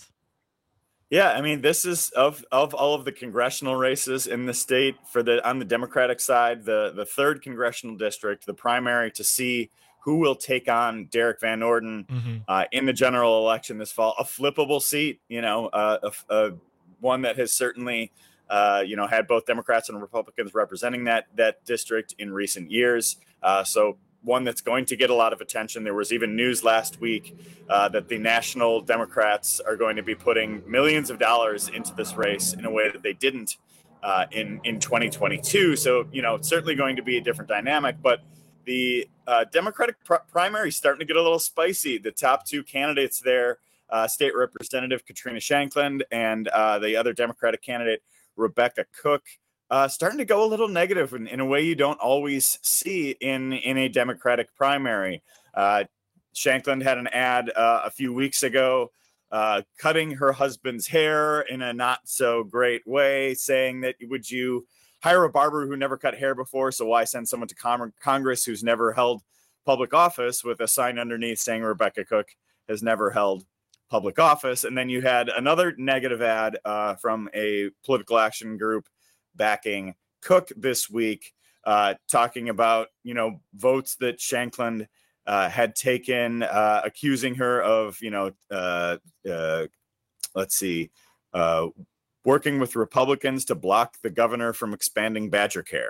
Yeah, I mean, this is of of all of the congressional races in the state for the on the Democratic side, the the third congressional district, the primary to see who will take on Derek Van Orden Mm-hmm. uh, in the general election this fall. A flippable seat, you know, uh, a, a one that has certainly, uh, you know, had both Democrats and Republicans representing that that district in recent years. Uh, so one that's going to get a lot of attention. There was even news last week uh, that the national Democrats are going to be putting millions of dollars into this race in a way that they didn't uh, in in twenty twenty-two. So, you know, it's certainly going to be a different dynamic, but the uh, Democratic pr- primary is starting to get a little spicy. The top two candidates there, uh, State Representative Katrina Shankland and uh, the other Democratic candidate, Rebecca Cook, uh, starting to go a little negative in, in a way you don't always see in, in a Democratic primary. Uh, Shankland had an ad uh, a few weeks ago uh, cutting her husband's hair in a not so great way, saying that would you hire a barber who never cut hair before, so why send someone to com- Congress who's never held public office, with a sign underneath saying Rebecca Cook has never held public office. And then you had another negative ad uh, from a political action group backing Cook this week, uh, talking about, you know, votes that Shankland uh, had taken, uh, accusing her of, you know, uh, uh, let's see, uh, working with Republicans to block the governor from expanding Badger Care.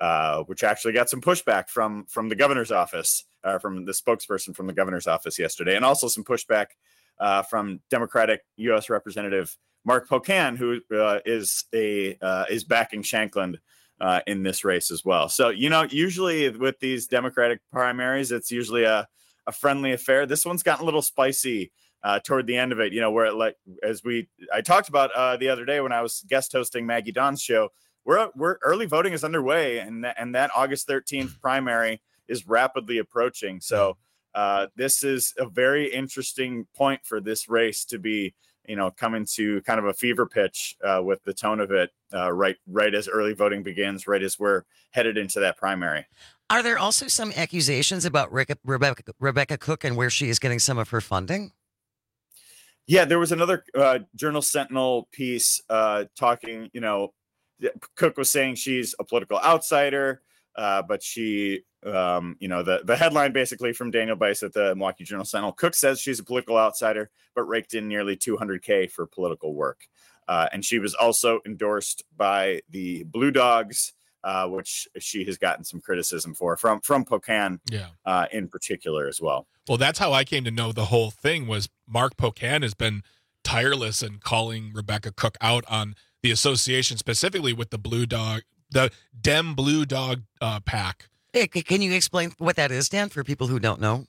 uh, which actually got some pushback from from the governor's office, uh, from the spokesperson from the governor's office yesterday, and also some pushback uh, from Democratic U S Representative Mark Pocan, who uh, is a uh, is backing Shankland uh, in this race as well. So, you know, usually with these Democratic primaries, it's usually a, a friendly affair. This one's gotten a little spicy uh, toward the end of it, you know, where it, like, as we, I talked about uh, the other day when I was guest hosting Maggie Dawn's show, we're, we're early voting is underway, and that, and that August thirteenth primary is rapidly approaching. So uh, this is a very interesting point for this race to be, you know, coming to kind of a fever pitch uh, with the tone of it uh, right, right as early voting begins, right as we're headed into that primary. Are there also some accusations about Rick, Rebecca, Rebecca Cook and where she is getting some of her funding? Yeah, there was another uh, Journal Sentinel piece uh, talking, you know, Cook was saying she's a political outsider, uh, but she, um, you know, the, the headline basically from Daniel Bice at the Milwaukee Journal Sentinel, Cook says she's a political outsider, but raked in nearly two hundred K for political work. Uh, and she was also endorsed by the Blue Dogs, uh, which she has gotten some criticism for from, from Pocan yeah. uh, in particular as well. Well, that's how I came to know the whole thing was Mark Pocan has been tireless in calling Rebecca Cook out on the association specifically with the Blue Dog, the Dem Blue Dog uh, pack. Hey, can you explain what that is, Dan, for people who don't know?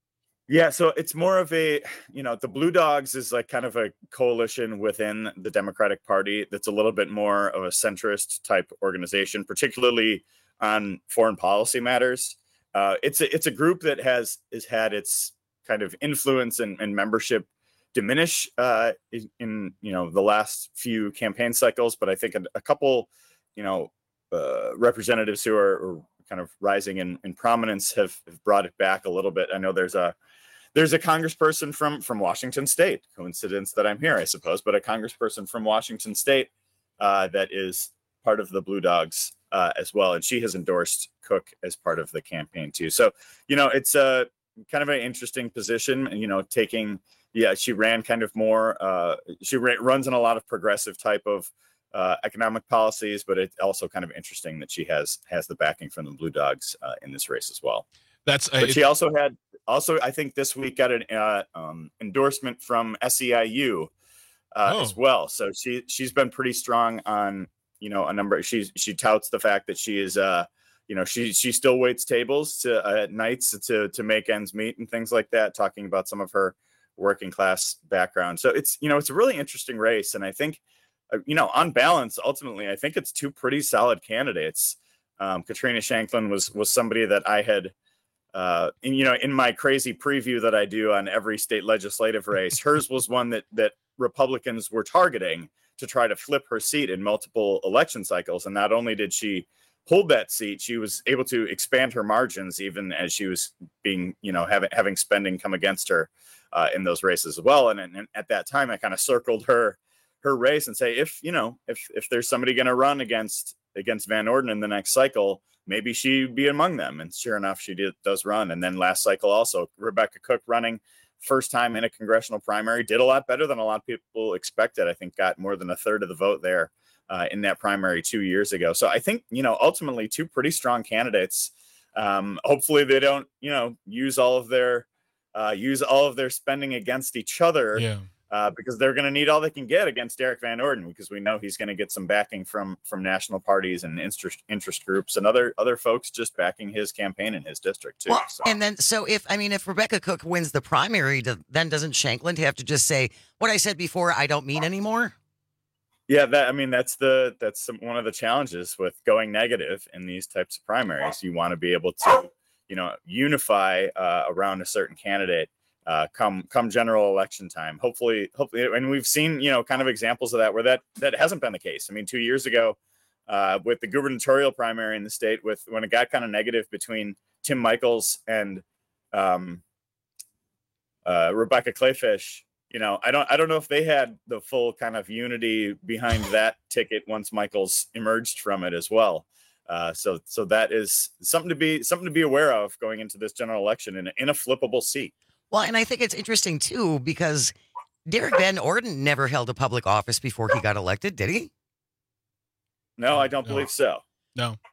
Yeah, so it's more of a, you know, the Blue Dogs is like kind of a coalition within the Democratic Party that's a little bit more of a centrist type organization, particularly on foreign policy matters. Uh, it's a it's a group that has has had its kind of influence and, and membership diminish uh, in, in, you know, the last few campaign cycles. But I think a, a couple, you know, uh, representatives who are, are kind of rising in, in prominence have, have brought it back a little bit. I know there's a there's a congressperson from from Washington State. Coincidence that I'm here, I suppose, but a congressperson from Washington State uh, that is part of the Blue Dogs uh, as well, and she has endorsed Cook as part of the campaign too. So, you know, it's a kind of an interesting position. You know, taking yeah, she ran kind of more. Uh, she ra- runs in a lot of progressive type of uh, economic policies, but it's also kind of interesting that she has has the backing from the Blue Dogs uh, in this race as well. That's uh, but she also had also I think this week got an uh, um, endorsement from S E I U uh, oh. as well. So she she's been pretty strong on, you know, a number. She's she touts the fact that she is uh you know she she still waits tables to uh, at nights to to make ends meet and things like that. Talking about some of her working class background. So it's, you know, it's a really interesting race. And I think, uh, you know, on balance, ultimately, I think it's two pretty solid candidates. Um, Katrina Shankland was, was somebody that I had, uh, in, you know, in my crazy preview that I do on every state legislative race, hers was one that, that Republicans were targeting to try to flip her seat in multiple election cycles. And not only did she hold that seat, she was able to expand her margins, even as she was being, you know, having, having spending come against her Uh, in those races as well. And, and at that time, I kind of circled her her race and say, if, you know, if if there's somebody going to run against against Van Orden in the next cycle, maybe she'd be among them. And sure enough, she did does run. And then last cycle also, Rebecca Cook running first time in a congressional primary, did a lot better than a lot of people expected. I think got more than a third of the vote there uh, in that primary two years ago. So I think, you know, ultimately two pretty strong candidates. Um, hopefully they don't, you know, use all of their Uh, use all of their spending against each other, yeah. uh, because they're going to need all they can get against Derek Van Orden, because we know he's going to get some backing from from national parties and interest interest groups and other other folks just backing his campaign in his district too. Well, so. and then so if I mean if Rebecca Cook wins the primary, then doesn't Shankland have to just say what I said before? I don't mean anymore. Yeah, that I mean that's the that's some, one of the challenges with going negative in these types of primaries. You want to be able to, you know, unify uh, around a certain candidate uh, come come general election time. Hopefully, hopefully, and we've seen, you know, kind of examples of that where that that hasn't been the case. I mean, two years ago uh, with the gubernatorial primary in the state, with when it got kind of negative between Tim Michels and um, uh, Rebecca Clayfish. You know, I don't I don't know if they had the full kind of unity behind that ticket once Michels emerged from it as well. Uh, so so that is something to be something to be aware of going into this general election in a, in a flippable seat. Well, and I think it's interesting, too, because Derek Van Orden never held a public office before he got elected, did he? No, I don't no. believe so. No.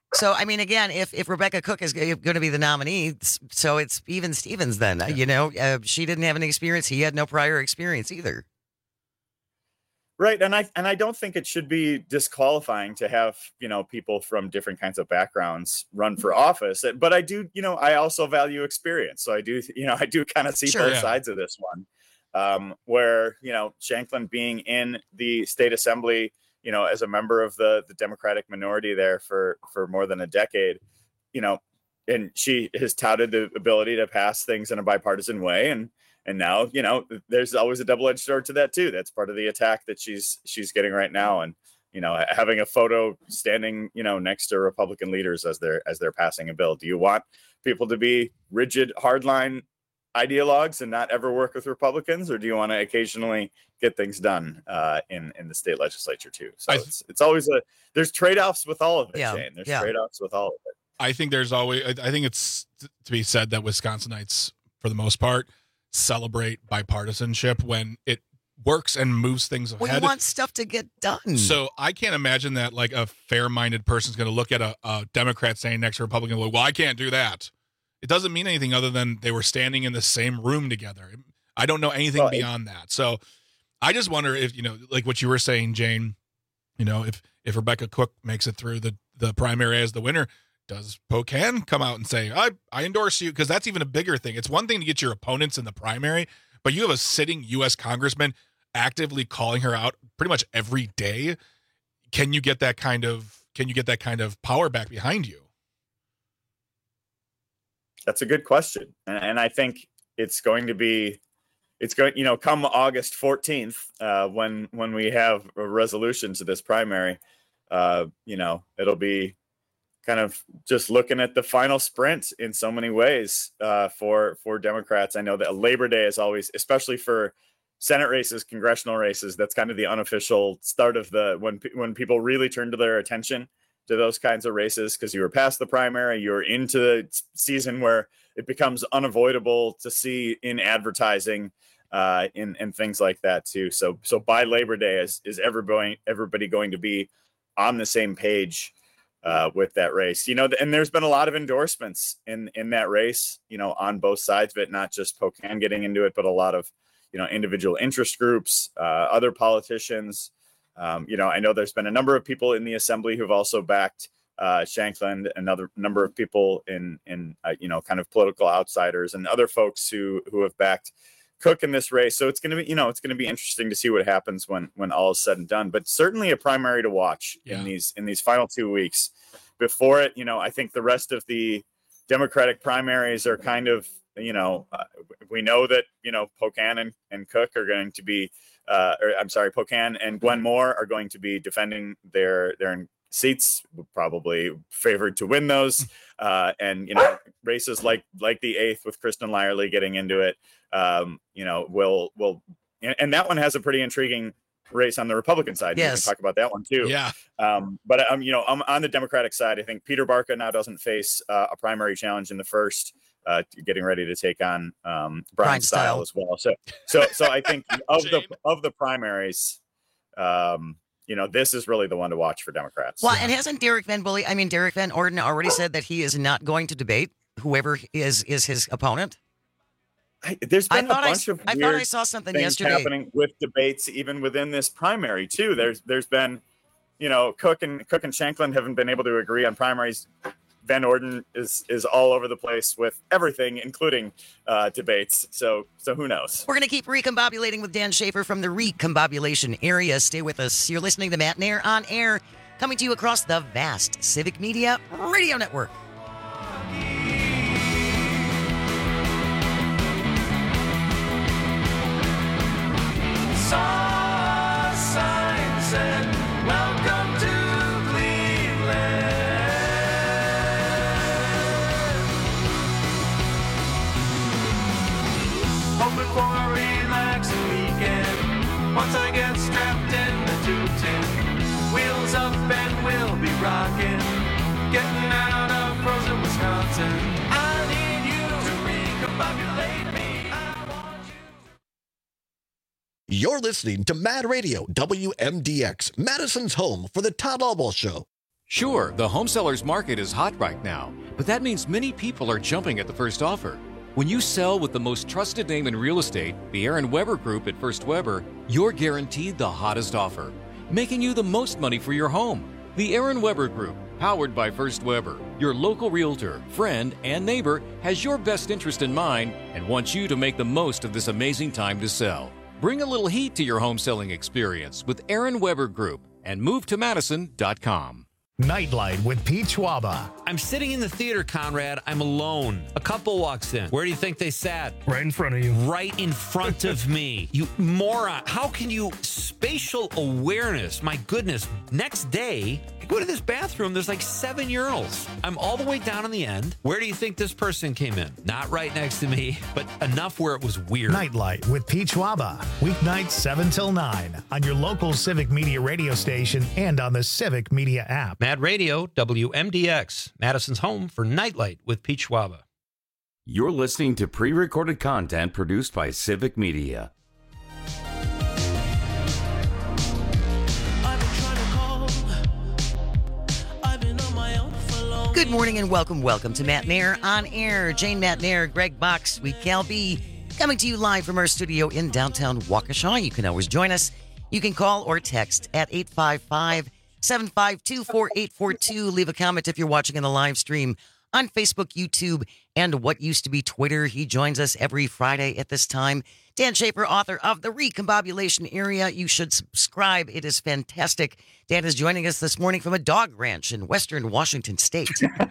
So, I mean, again, if, if Rebecca Cook is going to be the nominee, so it's even Stevens then, yeah. you know, uh, she didn't have any experience. He had no prior experience either. Right. And I, and I don't think it should be disqualifying to have, you know, people from different kinds of backgrounds run for office. But I do, you know, I also value experience. So I do, you know, I do kind of see Sure, both yeah. sides of this one, um, where, you know, Shanklin being in the state assembly, you know, as a member of the, the Democratic minority there for, for more than a decade, you know, and she has touted the ability to pass things in a bipartisan way. And, and now, you know, there's always a double-edged sword to that too. That's part of the attack that she's, she's getting right now. And, you know, having a photo standing, you know, next to Republican leaders as they're, as they're passing a bill. Do you want people to be rigid, hardline ideologues and not ever work with Republicans, or do you want to occasionally get things done uh, in in the state legislature too? So I, it's it's always a there's trade-offs with all of it, Yeah, Shane. There's yeah. trade-offs with all of it. I think there's always, I think it's to be said that Wisconsinites, for the most part, celebrate bipartisanship when it works and moves things ahead. Well, you want stuff to get done. So I can't imagine that like a fair-minded person is going to look at a, a Democrat saying next to a Republican, well, I can't do that. It doesn't mean anything other than they were standing in the same room together. I don't know anything Well, beyond that. So I just wonder if, you know, like what you were saying, Jane, you know, if, if Rebecca Cook makes it through the, the primary as the winner, does Pocan come out and say, I, I endorse you? Because that's even a bigger thing. It's one thing to get your opponents in the primary, but you have a sitting U S congressman actively calling her out pretty much every day. Can you get that kind of, can you get that kind of power back behind you? That's a good question. And, and I think it's going to be, it's going, you know, come August fourteenth, uh, when, when we have a resolution to this primary, uh, you know, it'll be kind of just looking at the final sprint in so many ways uh, for, for Democrats. I know that Labor Day is always, especially for Senate races, congressional races, that's kind of the unofficial start of the, when, when people really turn to their attention to those kinds of races, because you were past the primary, you're into the season where it becomes unavoidable to see in advertising uh, in, and things like that too. So, so by Labor Day, is, is everybody, everybody going to be on the same page uh, with that race? You know, and there's been a lot of endorsements in, in that race, you know, on both sides of it, not just Pocan getting into it, but a lot of, you know, individual interest groups, uh, other politicians. Um, you know, I know there's been a number of people in the assembly who've also backed uh, Shanklin, another number of people in, in uh, you know, kind of political outsiders and other folks who who have backed Cook in this race. So it's going to be, you know, it's going to be interesting to see what happens when when all is said and done. But certainly a primary to watch yeah. in these in these final two weeks. Before it, you know, I think the rest of the Democratic primaries are kind of, you know, uh, we know that, you know, Pocan and, and Cook are going to be, uh, or I'm sorry, Pocan and Gwen Moore are going to be defending their their seats, probably favored to win those. Uh, and, you know, races like like the eighth with Kristen Lyerly getting into it, um, you know, will will and, and that one has a pretty intriguing race on the Republican side. Yes. We can talk about that one too. Yeah. Um, but um, you know, I'm on the Democratic side. I think Peter Barca now doesn't face uh, a primary challenge in the first. Uh, getting ready to take on um, Brian, Brian Style. Style as well. So, so, so I think of the of the primaries, um, you know, this is really the one to watch for Democrats. Well, and hasn't Derek Van Bully, I mean, Derek Van Orden already said that he is not going to debate whoever is is his opponent? I, there's been I a thought bunch I, of I weird thought I saw something things yesterday happening with debates, even within this primary too. There's there's been, you know, Cook and Cook and Shanklin haven't been able to agree on primaries. Van Orden is is all over the place with everything, including uh, debates. So so who knows? We're going to keep recombobulating with Dan Schaefer from the recombobulation area. Stay with us. You're listening to Matt Nair on air, coming to you across the vast Civic Media Radio Network. Saw sign said, "Welcome to Cleveland." Hoping for a relaxing weekend. Once I get strapped in the two ten, wheels up and we'll be rocking. Getting out of frozen Wisconsin. I need you to recombobulate me. I want you. You're listening to Mad Radio, W M D X, Madison's home for the Todd Albaugh Show. Sure, the home seller's market is hot right now, but that means many people are jumping at the first offer. When you sell with the most trusted name in real estate, the Aaron Weber Group at First Weber, you're guaranteed the hottest offer, making you the most money for your home. The Aaron Weber Group, powered by First Weber, your local realtor, friend, and neighbor, has your best interest in mind and wants you to make the most of this amazing time to sell. Bring a little heat to your home selling experience with Aaron Weber Group and move to madison dot com. Nightlight with Pete Schwaba. I'm sitting in the theater, Conrad. I'm alone. A couple walks in. Where do you think they sat? Right in front of you. Right in front of me. You moron. How can you... Spatial awareness. My goodness. Next day, I go to this bathroom. There's like seven urinals. I'm all the way down in the end. Where do you think this person came in? Not right next to me, but enough where it was weird. Nightlight with Pete Schwaba. Weeknights seven till nine on your local Civic Media radio station and on the Civic Media app. Mad Radio, W M D X, Madison's home for Nightlight with Pete Schwaba. You're listening to pre-recorded content produced by Civic Media. Good morning and welcome, welcome to Matt Nair on Air. Jane Matt Nair, Greg Box, Sweet Cal B, coming to you live from our studio in downtown Waukesha. You can always join us. You can call or text at eight five five, seven five two, four eight four two. Leave a comment if you're watching in the live stream on Facebook, YouTube, and what used to be Twitter. He joins us every Friday at this time. Dan Schaefer, author of The Recombobulation Area. You should subscribe. It is fantastic. Dan is joining us this morning from a dog ranch in western Washington State.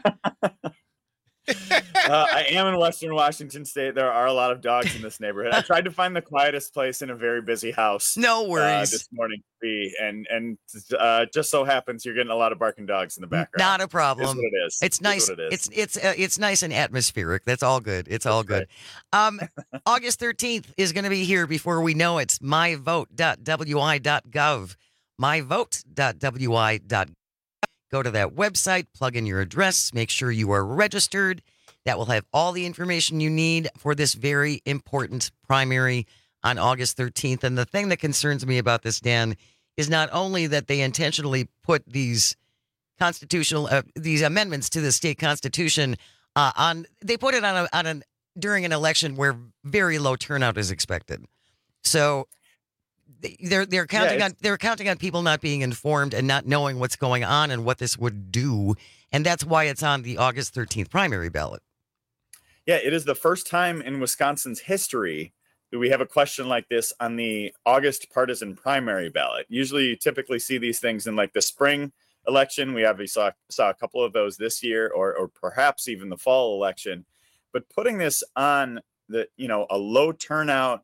uh, I am in western Washington State. There are a lot of dogs in this neighborhood. I tried to find the quietest place in a very busy house. No worries. Uh, this morning, and and uh, just so happens you're getting a lot of barking dogs in the background. Not a problem. It's what it is. It's nice. It is. It's it's uh, it's nice and atmospheric. That's all good. It's all good. Um, August thirteenth is going to be here before we know it. my vote dot w i dot gov. my vote dot w i dot gov. Go to that website, plug in your address, make sure you are registered. That will have all the information you need for this very important primary on August thirteenth. And the thing that concerns me about this, Dan, is not only that they intentionally put these constitutional, uh, these amendments to the state constitution uh, on, they put it on a, on an, during an election where very low turnout is expected. So They're they're counting yeah, on they're counting on people not being informed and not knowing what's going on and what this would do, and that's why it's on the August thirteenth primary ballot. Yeah, it is the first time in Wisconsin's history that we have a question like this on the August partisan primary ballot. Usually, you typically see these things in like the spring election. We obviously saw saw a couple of those this year, or or perhaps even the fall election. But putting this on the you know a low turnout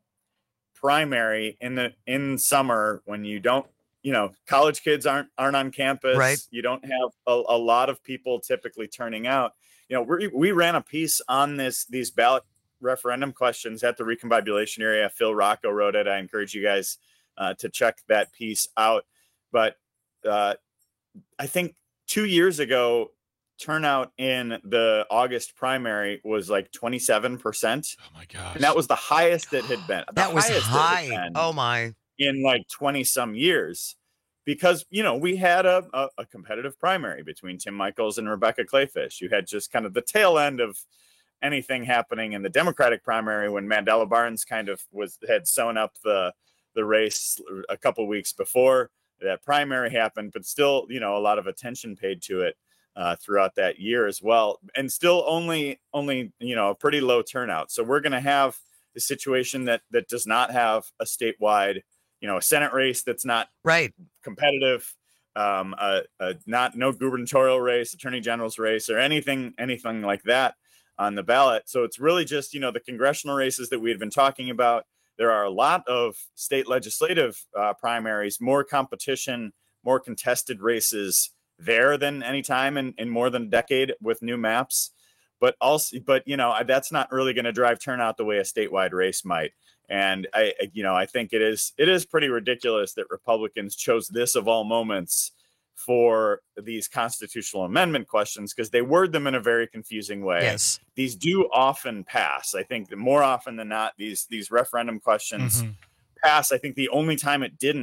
primary in the in summer when you don't you know college kids aren't aren't on campus, right? You don't have a, a lot of people typically turning out. You know, we we ran a piece on this these ballot referendum questions at the Recombobulation Area. Phil Rocco wrote it. I encourage you guys uh, to check that piece out. But uh, I think two years ago, turnout in the August primary was like twenty-seven percent. Oh my gosh. And that was the highest it had been. That was high. Oh my. In like twenty some years, because, you know, we had a, a, a competitive primary between Tim Michels and Rebecca Clayfish. You had just kind of the tail end of anything happening in the Democratic primary when Mandela Barnes kind of was had sewn up the, the race a couple weeks before that primary happened, but still, you know, a lot of attention paid to it uh, throughout that year as well. And still only, only, you know, a pretty low turnout. So we're going to have a situation that, that does not have a statewide, you know, a Senate race that's not right competitive, um, uh, uh, not no gubernatorial race, attorney general's race, or anything, anything like that on the ballot. So it's really just, you know, the congressional races that we had been talking about. There are a lot of state legislative uh, primaries, more competition, more contested races there than any time in, in more than a decade with new maps. But also, but, you know, that's not really going to drive turnout the way a statewide race might. And I, you know, I think it is it is pretty ridiculous that Republicans chose this of all moments for these constitutional amendment questions, because they word them in a very confusing way. Yes. These do often pass. I think that more often than not, these these referendum questions mm-hmm. pass. I think the only time it didn't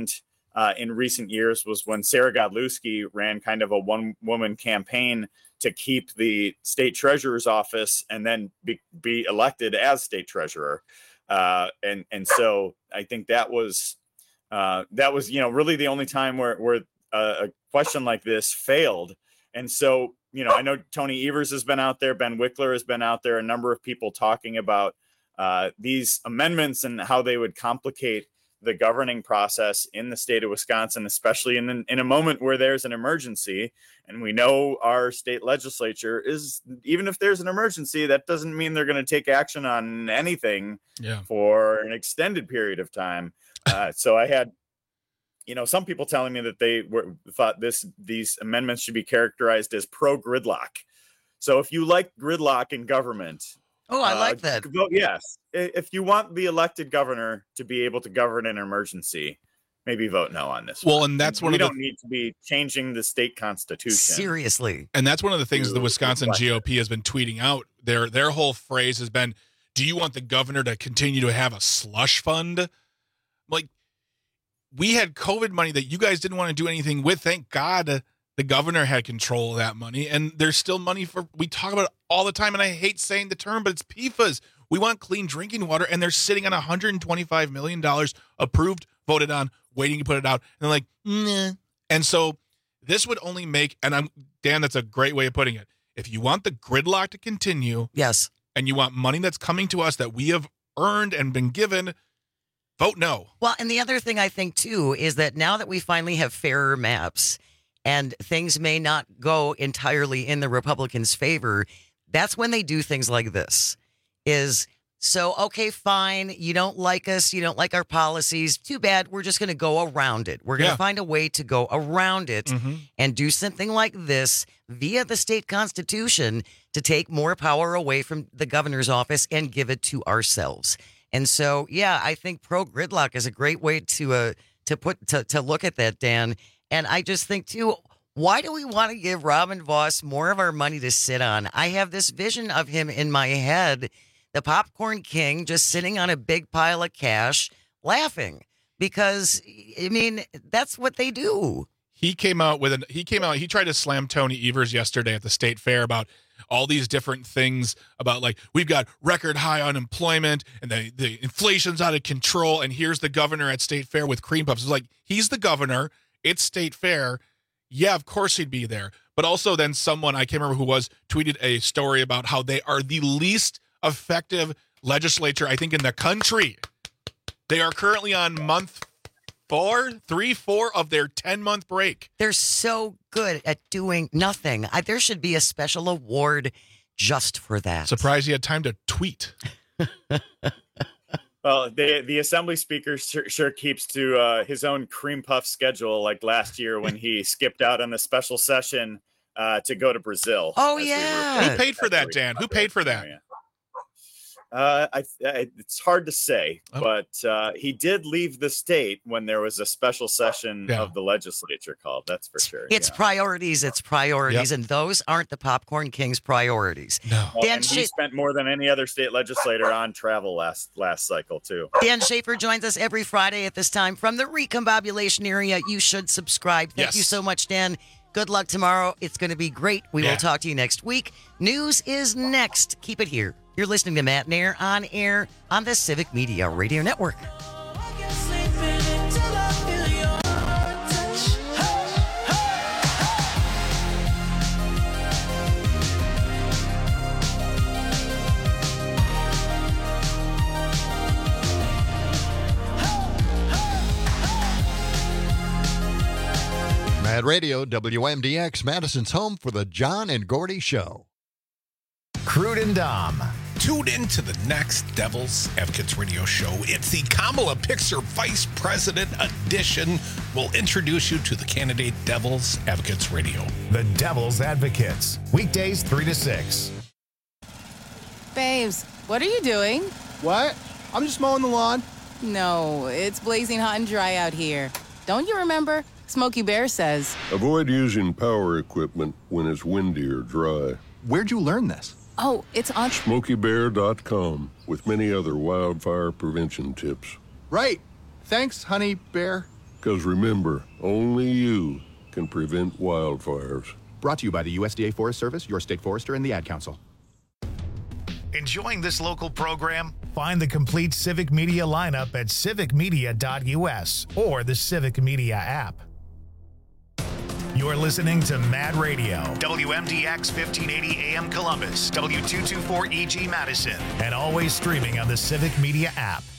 uh, in recent years was when Sarah Godlewski ran kind of a one-woman campaign to keep the state treasurer's office and then be, be elected as state treasurer. Uh, and and so I think that was uh, that was you know really the only time where where uh, a question like this failed. And so you know I know Tony Evers has been out there, Ben Wickler has been out there, a number of people talking about uh, these amendments and how they would complicate the governing process in the state of Wisconsin, especially in an, in a moment where there's an emergency. And we know our state legislature is, even if there's an emergency, that doesn't mean they're going to take action on anything yeah. for an extended period of time. Uh, so I had, you know, some people telling me that they were thought this these amendments should be characterized as pro gridlock. So if you like gridlock in government, oh, I like uh, that. Vote yes. If you want the elected governor to be able to govern an emergency, maybe vote no on this. Well, one. and that's we one of the. We don't need to be changing the state constitution. Seriously. And that's one of the things the Wisconsin G O P has been tweeting out. Their their whole phrase has been, "Do you want the governor to continue to have a slush fund?" Like, we had COVID money that you guys didn't want to do anything with. Thank God the governor had control of that money, and there's still money for. We talk about it all the time, and I hate saying the term, but it's P F A S. We want clean drinking water, and they're sitting on one hundred twenty-five million dollars approved, voted on, waiting to put it out. And they're like, nah. And so this would only make, and I'm Dan, that's a great way of putting it. If you want the gridlock to continue, yes, and you want money that's coming to us that we have earned and been given, vote no. Well, and the other thing I think, too, is that now that we finally have fairer maps and things may not go entirely in the Republicans' favor, that's when they do things like this. Is so, okay, fine. You don't like us. You don't like our policies. Too bad. We're just going to go around it. We're going to Yeah. find a way to go around it Mm-hmm. and do something like this via the state constitution to take more power away from the governor's office and give it to ourselves. And so, yeah, I think pro gridlock is a great way to uh, to put to, to look at that, Dan. And I just think, too, why do we want to give Robin Vos more of our money to sit on? I have this vision of him in my head, the popcorn king, just sitting on a big pile of cash, laughing. Because, I mean, that's what they do. He came out with an he came out he tried to slam Tony Evers yesterday at the state fair about all these different things about, like, we've got record high unemployment and the, the inflation's out of control, and here's the governor at state fair with cream puffs. It's like, he's the governor, it's state fair. Yeah, of course he'd be there. But also then someone, I can't remember who was, tweeted a story about how they are the least effective legislature, I think, in the country. They are currently on month four, three, four of their ten-month break. They're so good at doing nothing. I, there should be a special award just for that. Surprised he had time to tweet. Well, the the assembly speaker sure, sure keeps to uh, his own cream puff schedule, like last year when he skipped out on the special session uh, to go to Brazil. Oh, as we yeah. were- Who paid for that, Dan? Who paid for that? Uh, I, I, it's hard to say, Oh. but uh, he did leave the state when there was a special session Yeah. of the legislature called. That's for sure. It's yeah. priorities. It's priorities. Yep. And those aren't the popcorn king's priorities. No. Oh, Dan, and he Scha- spent more than any other state legislator on travel last last cycle too. Dan Schaefer joins us every Friday at this time from the recombobulation area. You should subscribe. Thank Yes. you so much, Dan. Good luck tomorrow. It's going to be great. We Yeah. will talk to you next week. News is next. Keep it here. You're listening to Matt Nair on air on the Civic Media Radio Network. Mad Radio, W M D X, Madison's home for the John and Gordy Show. Crude and Dom. Tune in to the next Devil's Advocates Radio show. It's the Kamala Pixer Vice President edition. We'll introduce you to the candidate Devil's Advocates Radio. The Devil's Advocates. Weekdays three to six. Babes, what are you doing? What? I'm just mowing the lawn. No, it's blazing hot and dry out here. Don't you remember? Smokey Bear says. Avoid using power equipment when it's windy or dry. Where'd you learn this? Oh, it's on. Smokey Bear dot com with many other wildfire prevention tips. Right. Thanks, honey bear. Because remember, only you can prevent wildfires. Brought to you by the U S D A Forest Service, your state forester, and the Ad Council. Enjoying this local program? Find the complete Civic Media lineup at civic media dot U S or the Civic Media app. You're listening to Mad Radio, W M D X fifteen eighty A M Columbus, W two twenty-four E G Madison, and always streaming on the Civic Media app.